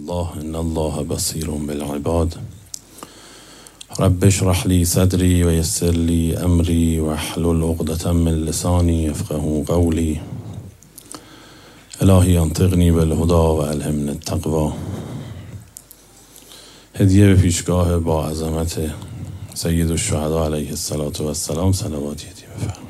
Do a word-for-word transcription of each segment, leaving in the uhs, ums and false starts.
الله ان الله بصیر بالعباد. رب اشرح لي صدري ويسر لي امري واحلل عقدة من لساني يفقهوا قولي. الهی انطقنی بالهدى و الهمنی التقوی. هدیه به پیشگاه با عظمت سید الشهدا علیه الصلاة و السلام صلواتی هدیه بفرمایید.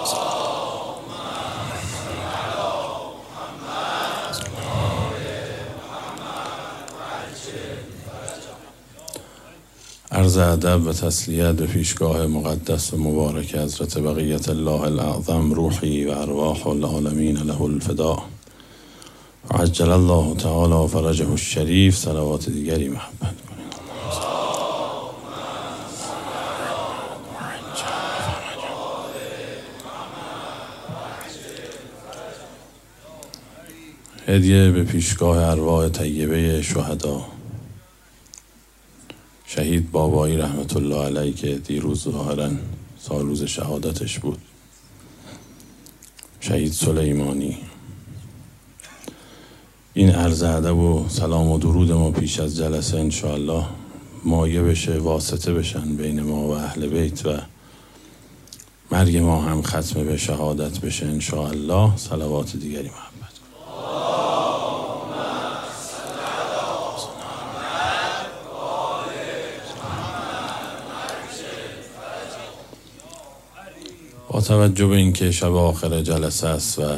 عرض ادب و تسلیت به پیشگاه مقدس و مبارک حضرت بقیت الله الاعظم روحی و ارواح العالمین له الفداء عجل الله تعالی فرجه الشریف. صلوات دیگری محبت کنید. هدیه به پیشگاه ارواح طیبه شهدا شهید بابایی رحمت الله علیه که دیروز ظاهراً سال روز شهادتش بود، شهید سلیمانی. این عرض ادب و سلام و درود ما پیش از جلسه انشاءالله مایه بشه، واسطه بشن بین ما و اهل بیت و مرگ ما هم ختم به شهادت بشه انشاءالله. صلوات دیگری محبت. با توجه به اینکه شب آخر جلسه است و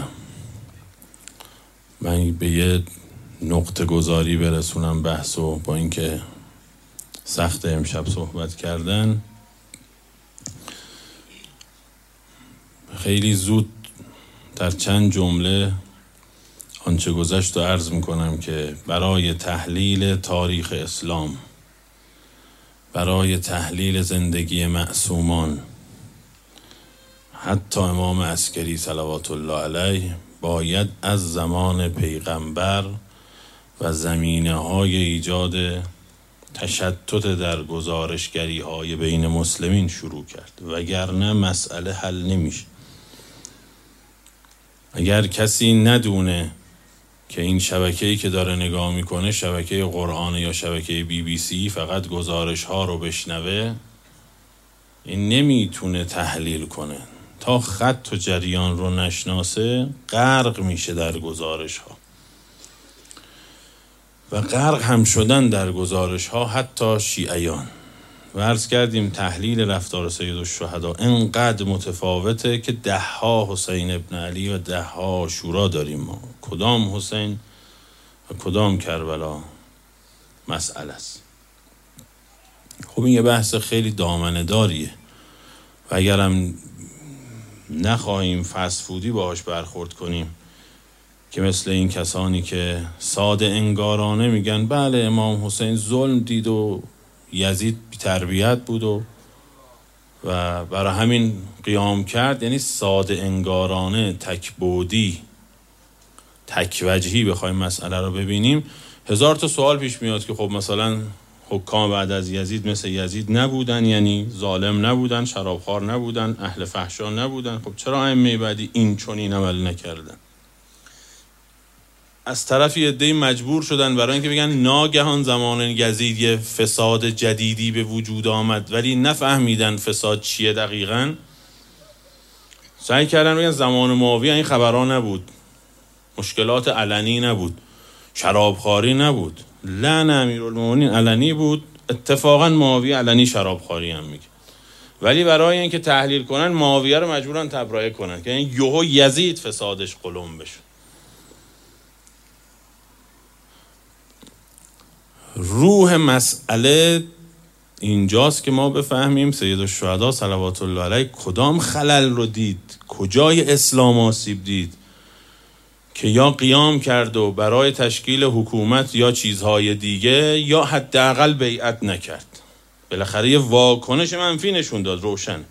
من به یه نقطه گذاری برسونم بحث و با اینکه سخت امشب صحبت کردن، خیلی زود در چند جمله آنچه گذشت رو عرض میکنم که برای تحلیل تاریخ اسلام، برای تحلیل زندگی معصومان، حتی امام عسکری صلوات الله علیه، باید از زمان پیغمبر و زمینه های ایجاد تشتت در گزارشگری های بین مسلمین شروع کرد، وگرنه مسئله حل نمیشه. اگر کسی ندونه که این شبکه‌ای که داره نگاه میکنه شبکه قرآن یا شبکه بی بی سی فقط گزارش ها رو بشنوه، این نمیتونه تحلیل کنه. تا خط و جریان رو نشناسه غرق میشه در گزارش ها و غرق هم شدن در گزارش ها حتی شیعیان. و عرض کردیم تحلیل رفتار سید الشهدا انقدر متفاوته که ده ها حسین ابن علی و ده ها عاشورا داریم ما. کدام حسین و کدام کربلا مسئله است. خب این یه بحث خیلی دامنه داریه و اگرم نخواهیم فست فودی باهاش برخورد کنیم که مثل این کسانی که ساده انگارانه میگن بله امام حسین ظلم دید و یزید بی تربیت بود و و برای همین قیام کرد، یعنی ساده انگارانه تکبودی تکوجهی بخوایم مسئله رو ببینیم، هزار تا سوال پیش میاد که خب مثلا حکام بعد از یزید مثل یزید نبودن، یعنی ظالم نبودن، شرابخوار نبودن، اهل فحشا نبودن، خب چرا ائمه بعدی این چنین عمل نکردن؟ از طرفی عده‌ای مجبور شدن برای اینکه بگن ناگهان زمان یزید یه فساد جدیدی به وجود آمد، ولی نفهمیدن فساد چیه دقیقاً. سعی کردن بگن زمان معاویه این خبرها نبود، مشکلات علنی نبود، شرابخواری نبود. لعن امیرالمومنین علنی بود، اتفاقا معاویه علنی شرابخواری هم میگه، ولی برای اینکه تحلیل کنن معاویه رو مجبورن تبرئه کنن که این یهو یزید فسادش قلم بشه. روح مسئله اینجاست که ما بفهمیم سید الشهدا صلوات الله علیه کدام خلل رو دید، کجای اسلام آسیب دید که یا قیام کرد و برای تشکیل حکومت یا چیزهای دیگه یا حداقل بیعت نکرد. بالاخره یه واکنش منفی نشون داد روشن.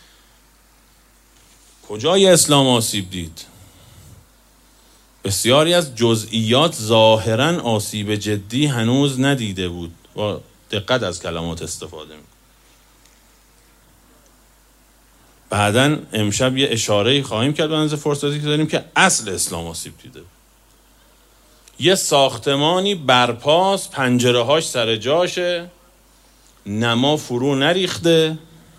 کجای اسلام آسیب دید؟ بسیاری از جزئیات ظاهراً آسیب جدی هنوز ندیده بود. با دقت از کلمات استفاده می‌کنه. بعداً امشب یه اشاره‌ای خواهیم کرد به اندازه فرصتی که داریم که اصل اسلام آسیب دیده. یه ساختمانی برپاست، پنجره هاش سر جاشه، نما فرو نریخته،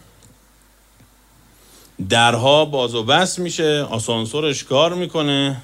درها باز و بس میشه، آسانسورش کار میکنه،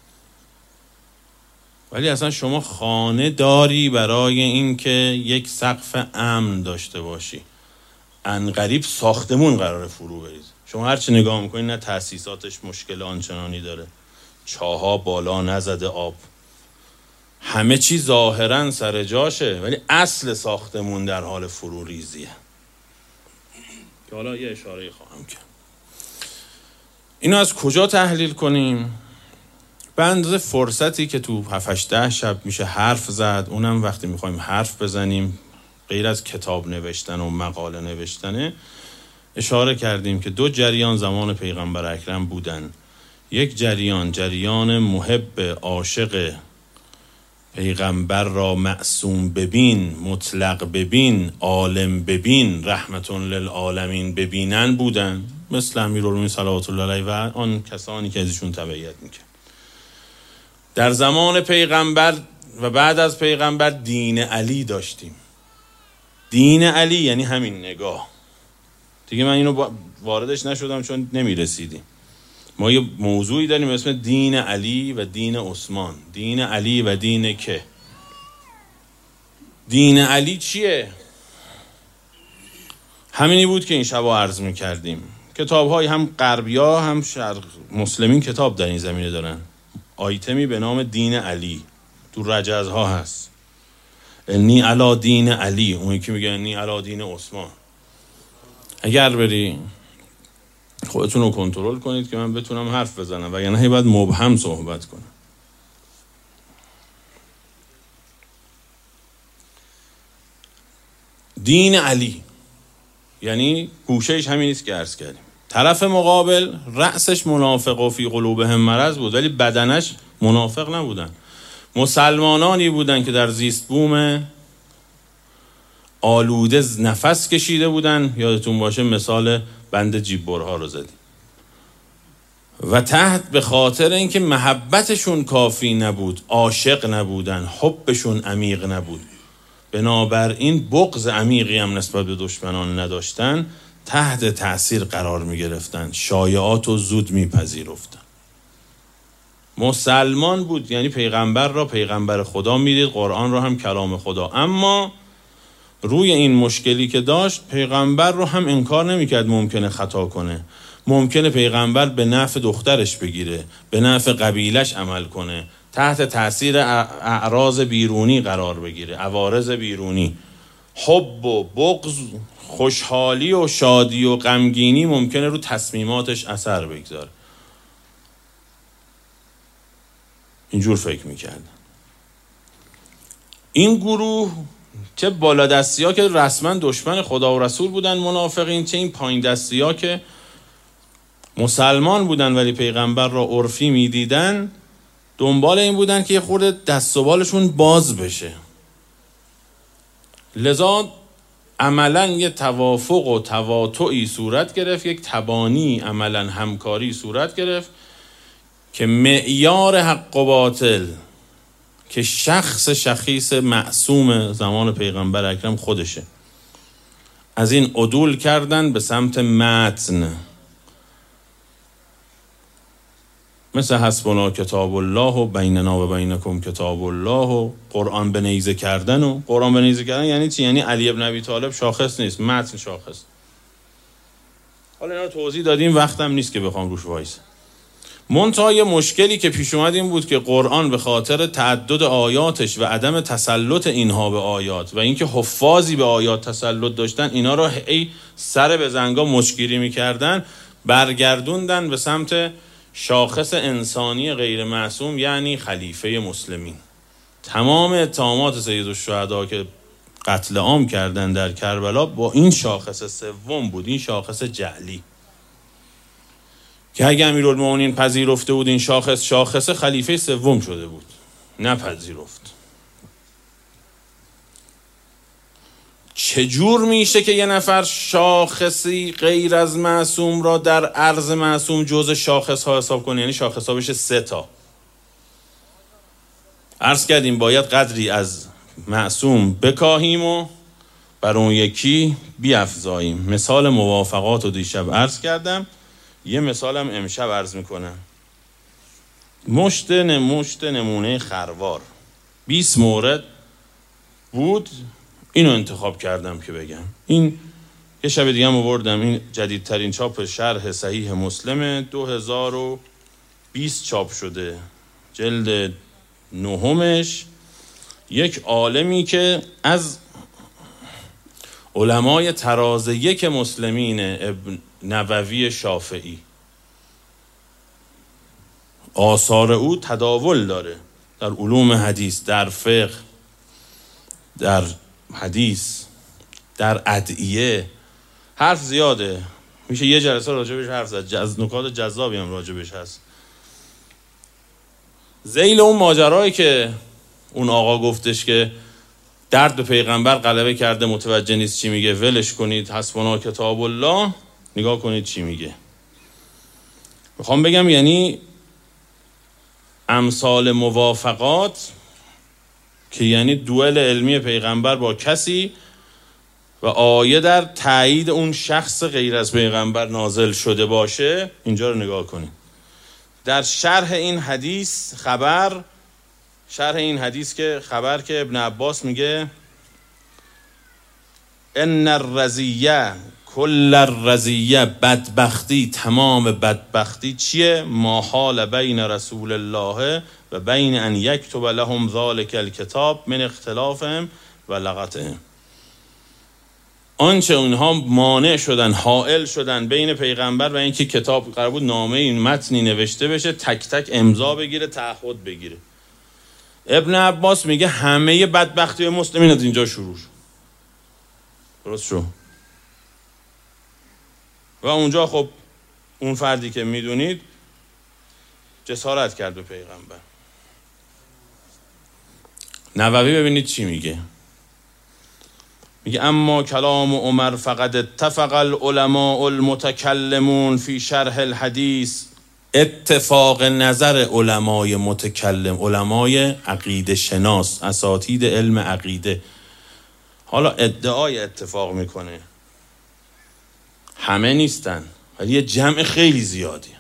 ولی اصلا شما خانه داری برای اینکه یک سقف امن داشته باشی. عنقریب ساختمون قراره فرو بریزه. شما هرچی نگاه میکنید نه تأسیساتش مشکل آنچنانی داره، چاها بالا نزده، آب، همه چی ظاهرا سر جاشه، ولی اصل ساختمون در حال فرو ریزیه. که حالا یه اشاره خواهم کرد. اینو از کجا تحلیل کنیم؟ به اندازه فرصتی که تو هفت ده شب میشه حرف زد، اونم وقتی میخوایم حرف بزنیم غیر از کتاب نوشتن و مقاله نوشتنه، اشاره کردیم که دو جریان زمان پیغمبر اکرم بودن. یک جریان، جریان محب عاشق پیغمبر را معصوم ببین، مطلق ببین، عالم ببین، رحمت للعالمین ببینن بودن، مثل امیرالمومنین صلوات الله علیه و آن کسانی که ازشون تبعیت میکرد. در زمان پیغمبر و بعد از پیغمبر دین علی داشتیم. دین علی یعنی همین نگاه. دیگه من اینو واردش نشدم چون نمیرسیدیم. ما یه موضوعی داریم اسم دین علی و دین عثمان. دین علی و دین که؟ دین علی چیه؟ همینی بود که این شبا عرض میکردیم. کتاب های هم غربیا هم شرق مسلمین کتاب در این زمینه دارن. آیتمی به نام دین علی تو رجزها هست. نی علا دین علی، اونی که میگن نی علا دین عثمان. اگر بری خودتون رو کنترل کنید که من بتونم حرف بزنم، وگرنه باید مبهم صحبت کنم. دین علی یعنی گوشهش همینیست که عرض کردیم. طرف مقابل رأسش منافق و فی قلوبهم مرض بود، ولی بدنش منافق نبودن. مسلمانانی بودن که در زیست بوم آلوده نفس کشیده بودن. یادتون باشه مثال بند جیببرها رو زدیم. و تحت به خاطر اینکه محبتشون کافی نبود، عاشق نبودن، حبشون عمیق نبود، بنابراین بغض عمیقی هم نسبت به دشمنان نداشتن، تحت تأثیر قرار می گرفتن، شایعات رو زود می پذیرفتن. مسلمان بود یعنی پیغمبر را پیغمبر خدا می دید، قرآن را هم کلام خدا، اما روی این مشکلی که داشت پیغمبر رو هم انکار نمی کرد ممکنه خطا کنه، ممکنه پیغمبر به نفع دخترش بگیره، به نفع قبیلش عمل کنه، تحت تأثیر اعراض بیرونی قرار بگیره، عوارض بیرونی، حب و بغض، خوشحالی و شادی و غمگینی ممکنه رو تصمیماتش اثر بگذاره. اینجور فکر میکردن. این گروه چه بالا دستی ها که رسما دشمن خدا و رسول بودن منافقین، چه این پایین دستی ها که مسلمان بودن ولی پیغمبر را عرفی میدیدن، دنبال این بودن که یه خورده دست و بالشون باز بشه. لذا عملا یه توافق و تواطؤی صورت گرفت، یک تبانی عملا همکاری صورت گرفت که معیار حق و باطل که شخص شخیص معصوم زمان پیغمبر اکرم خودشه، از این عدول کردن به سمت متن، مثل حسبنا کتاب الله و بیننا و بینکم کتاب الله و قرآن به نیزه کردن. و قرآن به نیزه کردن یعنی چی؟ یعنی علی ابن ابی طالب شاخص نیست، متن شاخص. حالا اینا رو توضیح دادیم، وقتم نیست که بخوام روش وایسم. منتها یه مشکلی که پیش اومد این بود که قرآن به خاطر تعدد آیاتش و عدم تسلط اینها به آیات و اینکه حفاظی به آیات تسلط داشتن، اینا رو ای سر به زنگا مچگیری میکردن، برگردوندن به سمت شاخص انسانی غیر معصوم، یعنی خلیفه مسلمین. تمام اتهامات سیدالشهدا که قتل عام کردن در کربلا با این شاخص سوم بود، این شاخص جعلی، که اگه امیرالمومنین پذیرفته بود این شاخص شاخص خلیفه سوم شده بود، نپذیرفت. چجور میشه که یه نفر شاخصی غیر از معصوم را در عرض معصوم جزء شاخص ها حساب کنه؟ یعنی شاخص ها بشه سه تا. عرض کردیم باید قدری از معصوم بکاهیم و بر اون یکی بیفزاییم. مثال موافقات رو دیشب عرض کردم، یه مثالم امشب عرض میکنم. مشت مشت نمونه خروار بیست مورد بود، اینو انتخاب کردم که بگم. این یه شب دیگه هم آوردم، این جدیدترین چاپ شرح صحیح مسلم دو هزار و بیست چاپ شده، جلد نهمش. یک عالمی که از علمای تراز یک مسلمین، ابن نووی شافعی، آثار او تداول داره در علوم حدیث، در فقه، در حدیث، در ادعیه، حرف زیاده، میشه یه جلسه راجبش حرف زد، جز... نکات جذابی هم راجبش هست. ذیل اون ماجرایی که اون آقا گفتش که درد به پیغمبر غلبه کرده، متوجه نیست چی میگه، ولش کنید، حسبنا کتاب الله، نگاه کنید چی میگه. میخوام بگم یعنی امثال موافقات که یعنی دوئل علمی پیغمبر با کسی و آیه در تایید اون شخص غیر از پیغمبر نازل شده باشه، اینجا رو نگاه کنید. در شرح این حدیث خبر، شرح این حدیث که خبر که ابن عباس میگه ان الرزیه کل الرزیه، بدبختی، تمام بدبختی چیه؟ ما حال بین رسول الله و بین ان یکتب لهم ذلک الکتاب من اختلافهم و لغتهم. آنچه اونها مانع شدن، حائل شدن بین پیغمبر و اینکه کتاب قرار بود نامه این متنی نوشته بشه، تک تک امضا بگیره، تعهد بگیره. ابن عباس میگه همه بدبختی مسلمین از اینجا شروع شد. درست شو. و اونجا خب اون فردی که میدونید جسارت کرد به پیغمبر. نووی ببینید چی میگه. میگه اما کلام عمر فقط اتفق العلماء المتکلمون فی شرح الحدیث. اتفاق نظر علمای متکلم، علمای عقیده شناس، اساتید علم عقیده، حالا ادعای اتفاق میکنه، همه نیستن ولی یه جمع خیلی زیادی.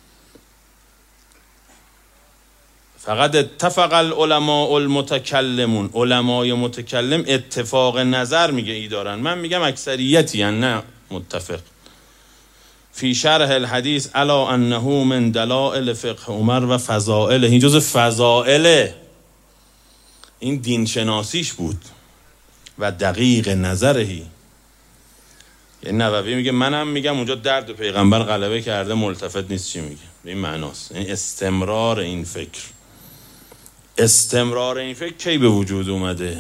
فقط اتفق العلماء المتکلمون، علمای متکلم اتفاق نظر میگه ای دارن، من میگم اکثریتی هن، نه متفق. فی شرح الحدیث الا انه من دلائل فقه عمر و فضائله، این جز فضائله، این دین شناسیش بود. و دقیق نظرهی، یعنی نووی میگه منم میگم اونجا درد پیغمبر غلبه کرده، ملتفت نیست چی میگه، به این معناست. یعنی استمرار این فکر، استمرار این فکر کی به وجود اومده؟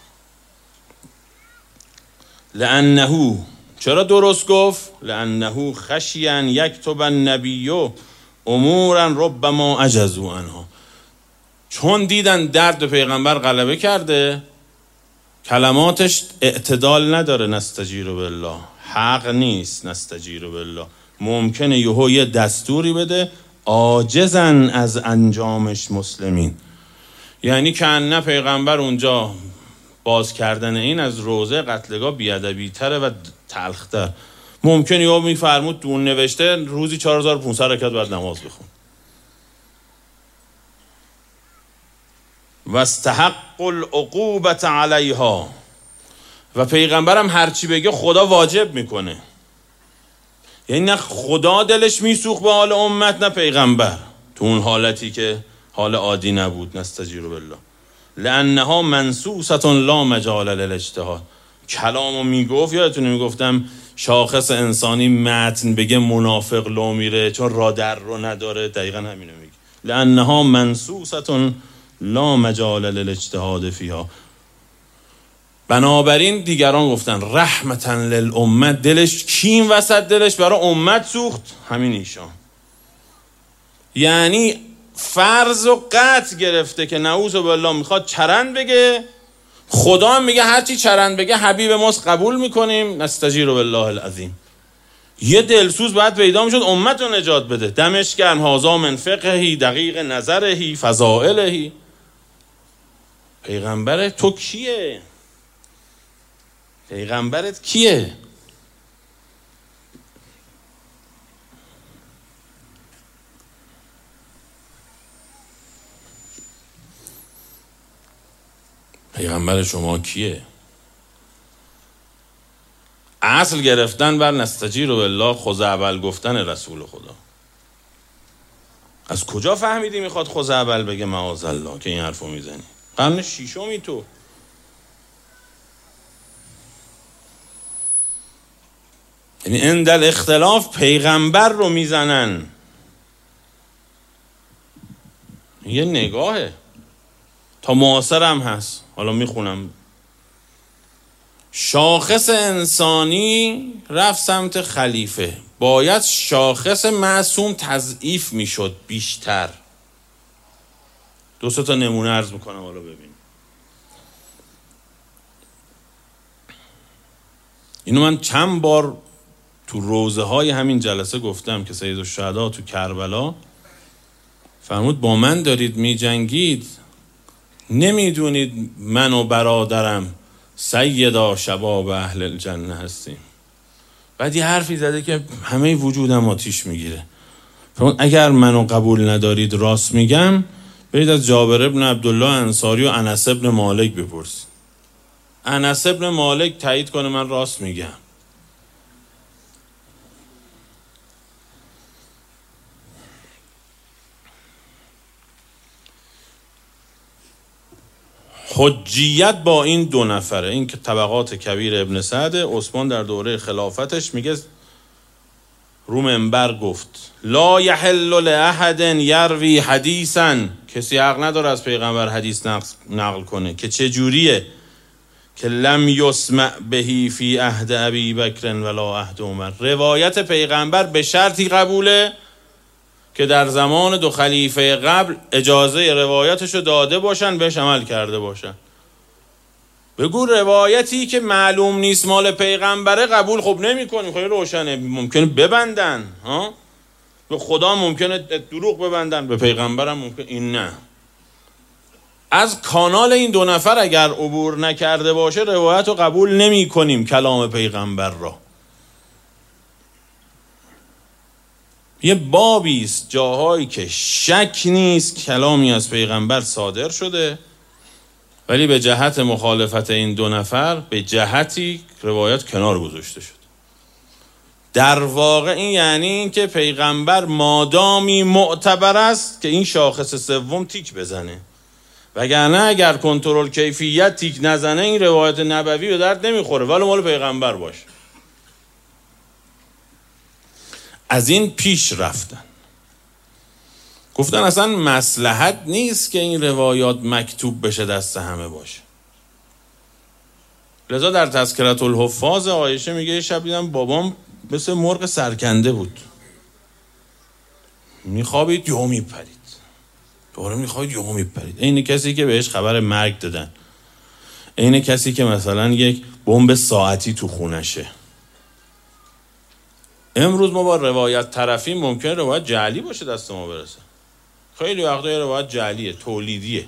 لانه، چرا درست گفت؟ لانه خشیاً یکتب النبی امورا ربما عجزوا عنها، چون دیدن درد پیغمبر غلبه کرده، کلماتش اعتدال نداره، نستجیر بالله، حق نیست، نستجیر بالله، ممکنه یهو یه دستوری بده، عاجزن از انجامش مسلمین. یعنی که نه پیغمبر اونجا باز کردن این از روزه قتلگاه بیادبی تره و تلختر، ممکنه یهو میفرمود دون نوشته روزی چهار هزار و پانصد رکعت باید نماز بخون. و استحق العقوبة علیها، و پیغمبرم هرچی بگه خدا واجب میکنه. یعنی نه خدا دلش میسوخت به حال امت، نه پیغمبر تو اون حالتی که حال عادی نبود، نستجیر بالله. لانها منصوصة لا مجال للاجتهاد، کلامو میگفت، یادتونه میگفتم شاخص انسانی متن بگه منافق لو میره چون را در رو نداره، دقیقا همینو میگه. لانها منصوصة لا مجال للاجتهاد فیها. بنابراین دیگران گفتن رحمتا للامه، دلش کیم وسط دلش برای امت سوخت، همین ایشان. یعنی فرض و قطع گرفته که نعوذ بالله میخواد چرند بگه، خدا هم میگه هرچی چرند بگه حبیب ماست، قبول میکنیم، نستجیر بالله العظیم. یه دلسوز باید پیدا میشد امت رو نجات بده. دمش گرم، هازا من فقهی، دقیق نظرهی، فضائلهی. پیغمبر تو کیه؟ پیغمبرت کیه؟ پیغمبر شما کیه؟ اصل گرفتن بر نستجیر بالله خزعبل گفتن رسول خدا. از کجا فهمیدی میخواد خزعبل بگه معاذالله که این حرفو میزنی؟ قرن شیشمی تو. یعنی اندل اختلاف پیغمبر رو میزنن. یه نگاهه تا معاصر هم هست. حالا میخونم. شاخص انسانی رفت سمت خلیفه، باید شاخص معصوم تضعیف میشد بیشتر. دو سه تا نمونه عرض میکنم حالا ببین. اینو من چند بار تو روزه های همین جلسه گفتم که سید الشهدا تو کربلا فرمود با من دارید می جنگید، نمیدونید من و برادرم سیدا شباب اهل الجنه هستیم. بعد یه حرفی زده که همه وجودم آتیش میگیره. فرمود اگر منو قبول ندارید راست میگم، برید از جابر ابن عبدالله انصاری و انس ابن مالک بپرسید. انس ابن مالک تایید کنه من راست میگم. حجیت با این دو نفره. این که طبقات کبیر ابن سعد. عثمان در دوره خلافتش میگه رو منبر گفت لا یحل لاحد یروی حدیثا، کسی حق نداره از پیغمبر حدیث نقل کنه که چه جوریه که لم یسمع بهی فی عهد ابی بکر ولا عهد عمر. روایت پیغمبر به شرطی قبوله که در زمان دو خلیفه قبل اجازه روایتشو داده باشن، بهش عمل کرده باشن. بگو روایتی که معلوم نیست مال پیغمبره قبول خب نمی کنیم. خیلی روشنه. ممکنه ببندن ها؟ به خدا ممکنه دروغ ببندن، به پیغمبرم ممکنه این نه. از کانال این دو نفر اگر عبور نکرده باشه روایت رو قبول نمی کنیم، کلام پیغمبر را. یه بابی است جاهایی که شک نیست کلامی از پیغمبر صادر شده، ولی به جهت مخالفت این دو نفر به جهتی روایت کنار گذاشته شد. در واقع این یعنی این که پیغمبر مادامی معتبر است که این شاخص سوم تیک بزنه، وگرنه اگر کنترل کیفیت تیک نزنه این روایت نبوی به درد نمیخوره ولی مال پیغمبر باشه. از این پیش رفتن، گفتن اصلا مصلحت نیست که این روایات مکتوب بشه دست همه باشه. لذا در تذکرة الحفاظ عایشه میگه شب دیدم بابام مثل مرغ سرکنده بود، میخوابید یهو میپرید، دوباره میخوابید یهو میپرید. این کسی که بهش خبر مرگ دادن، این کسی که مثلا یک بمب ساعتی تو خونشه. امروز ما با روایت طرفی ممکنه روایت جعلی باشه دست ما برسه. خیلی وقتا روایت جعلیه، تولیدیه.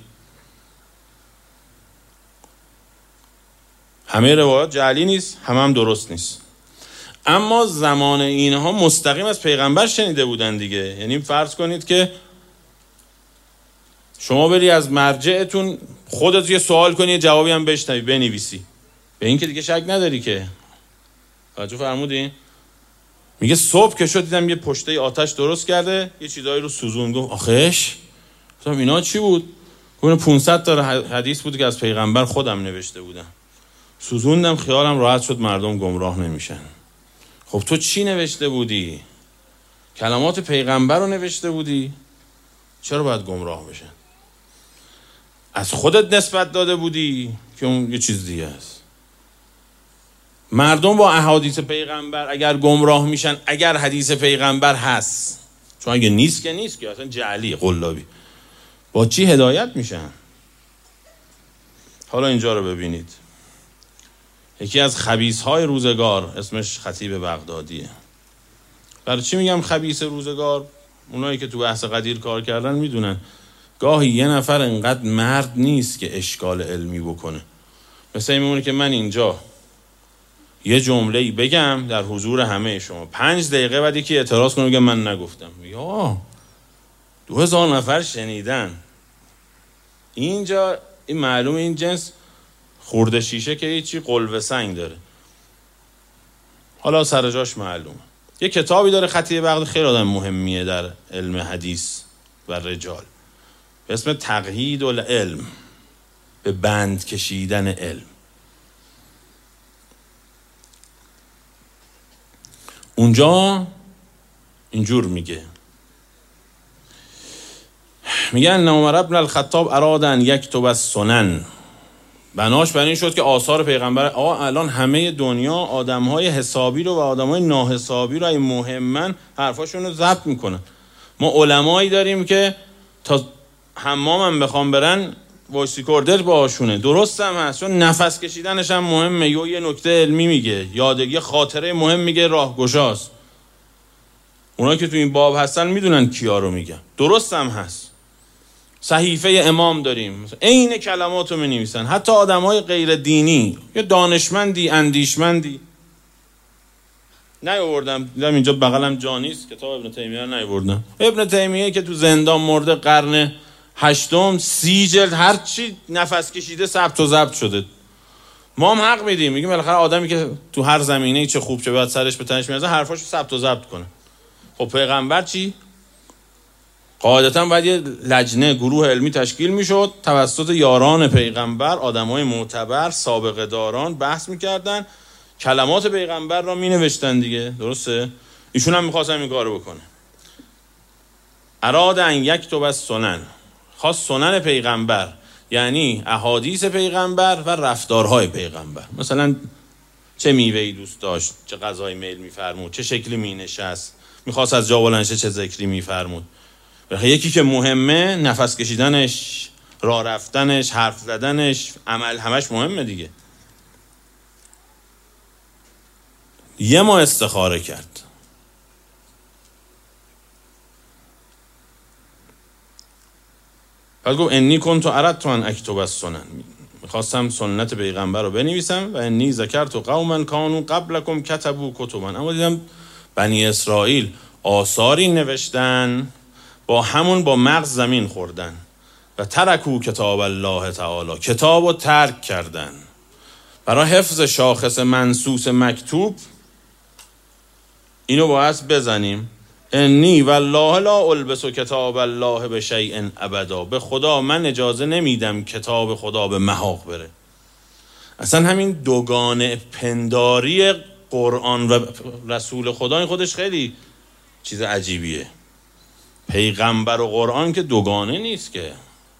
همه روایت جعلی نیست، همه هم درست نیست. اما زمان اینها مستقیم از پیغمبر شنیده بودن دیگه. یعنی فرض کنید که شما بری از مرجعتون خودت یه سوال کنی یه جوابی هم بشنوی بنویسی، به این که دیگه شک نداری که. توجه فرمودین؟ میگه صبح که شد دیدم یه پشته آتش درست کرده، یه چیزایی رو سوزون. گفت آخش گفتم اینا چی بود؟ گفت پانصد تا حدیث بود که از پیغمبر خودم نوشته بودم. سوزوندم، خیالم راحت شد مردم گمراه نمیشن. خب تو چی نوشته بودی؟ کلمات پیغمبر رو نوشته بودی؟ چرا باید گمراه بشن؟ از خودت نسبت داده بودی که اون یه چیز دیگه است. مردم با احادیث پیغمبر اگر گمراه میشن، اگر حدیث پیغمبر هست، چون اگه نیست که نیست که اصلا جعلی قلابی، با چی هدایت میشن؟ حالا اینجا رو ببینید. یکی از خبیث‌های روزگار اسمش خطیب بغدادیه. برای چی میگم خبیث روزگار؟ اونایی که تو بحث قدیر کار کردن میدونن. گاهی یه نفر انقدر مرد نیست که اشکال علمی بکنه. مثل این میمونه که من اینجا یه جمله‌ای بگم در حضور همه شما، پنج دقیقه بعد یکی اعتراض کنه بگه من نگفتم، یا دو هزار نفر شنیدن. اینجا این معلومه این جنس خورده شیشه که هیچی قلوه سنگ داره. حالا سر جاش معلومه. یه کتابی داره خطیب بغدادی، خیلی آدم مهمیه در علم حدیث و رجال، به اسم تقیید العلم، به بند کشیدن علم. اونجا اینجور میگه، میگه ان عمر بن الخطاب اراد ان یکتب السنن، بناش بر این شد که آثار پیغمبر، آقا الان همه دنیا آدمهای حسابی رو و آدمهای ناحسابی رو این مهمن حرفاشون رو ضبط میکنن. ما علمایی داریم که تا حمام هم بخوام برن وایس ریکوردر باهاشونه. درست هم هست، چون نفس کشیدنش هم مهمه، یا یه نکته علمی میگه، یادگی خاطره مهم میگه، راهگشاست. اونایی که تو این باب هستن میدونن کیا رو میگن. درست هم هست. صحیفه امام داریم، عین کلمات رو می‌نویسن. حتی آدم‌های غیر دینی، یه دانشمندی اندیشمندی، نیاوردم دیدم اینجا بغلم جا نیست، کتاب ابن تیمیه رو نیاوردم. ابن تیمیه که تو زندان مرده قرن هشتم، سی جلد هر چی نفس کشیده ثبت و ضبط شده. ما هم حق میدیم، میگیم بالاخره آدمی که تو هر زمینه‌ای چه خوب چه بد سرش به تنش میاد حرفاشو ثبت و ضبط کنه. خب پیغمبر چی؟ قاعدتا باید یه لجنه، گروه علمی تشکیل میشد توسط یاران پیغمبر، آدمای معتبر، سابقه داران بحث میکردن، کلمات پیغمبر را مینوشتن دیگه. درسته؟ ایشون هم میخواستن این کارو بکنه. اراد ان یکتب السنن، خاص سنن پیغمبر یعنی احادیث پیغمبر و رفتارهای پیغمبر. مثلا چه میوه‌ای دوست داشت، چه غذایی میل میفرمود، چه شکلی مینشست، میخواست از جا بلند شه چه ذکری میفرمود. یکی که مهمه نفس کشیدنش، راه رفتنش، حرف زدنش، عمل همش مهمه دیگه. یه ما استخاره کرد. بعد گفت انی کنت اردت ان اکتب السنن، میخواستم سنت پیغمبر رو بنویسم و انی ذکرت قوما کانوا قبلکم کتبوا کتبا، اما دیدم بنی اسرائیل آثاری نوشتن با همون با مغز زمین خوردن و ترکو کتاب الله تعالی، کتاب رو ترک کردن. برای حفظ شاخص منصوص مکتوب اینو باید بزنیم، انی والله لا البس کتاب الله به شیء ابدا، به خدا من اجازه نمیدم کتاب خدا به محاق بره. اصلا همین دوگانه پنداری قرآن و رسول خدا این خودش خیلی چیز عجیبیه. پیغمبر و قرآن که دوگانه نیست که،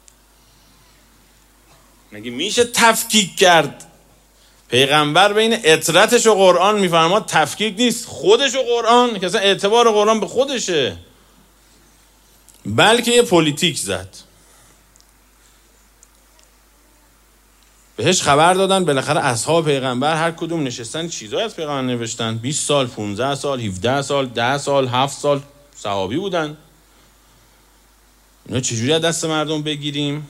مگه میشه تفکیک کرد؟ پیغمبر بین اطرتش و قرآن میفرماد تفکیک نیست، خودش و قرآن که اصلا اعتبار قرآن به خودشه، بلکه یه پلیتیک زد. بهش خبر دادن بالاخره اصحاب پیغمبر هر کدوم نشستن چیزایی از پیغمبر نوشتن، بیست سال، پانزده سال، هفده سال، ده سال، هفت سال صحابی بودن. اینا چجوری از دست مردم بگیریم؟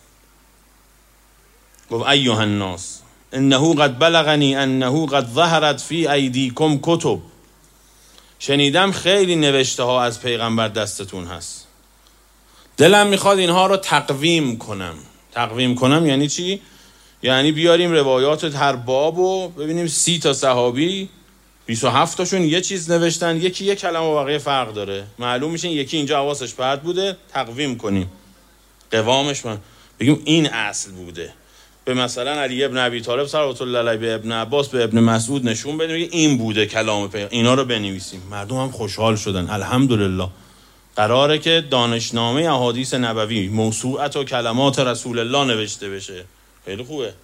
گفت ایها الناس انه قد بلغنی انه قد ظهرت فی ایدیکم کتب، شنیدم خیلی نوشته ها از پیغمبر دستتون هست، دلم میخواد اینها رو تقویم کنم. تقویم کنم یعنی چی؟ یعنی بیاریم روایات هر باب و ببینیم سی تا صحابی بیست و هفت تاشون یه چیز نوشتن، یکی یک کلمه و بقیه فرق داره، معلوم میشه یکی اینجا حواسش پرت بوده، تقویم کنیم، قوامش من بگیم این اصل بوده. به مثلا علی ابن ابی طالب صلوات الله علیه، به ابن عباس، به ابن مسعود نشون بدیم این بوده کلام پیغمبر، اینا رو بنویسیم. مردم هم خوشحال شدن. الحمدلله قراره که دانشنامه احادیث نبوی موسوعت و کلمات رسول الله نوشته بشه. خیلی خوبه.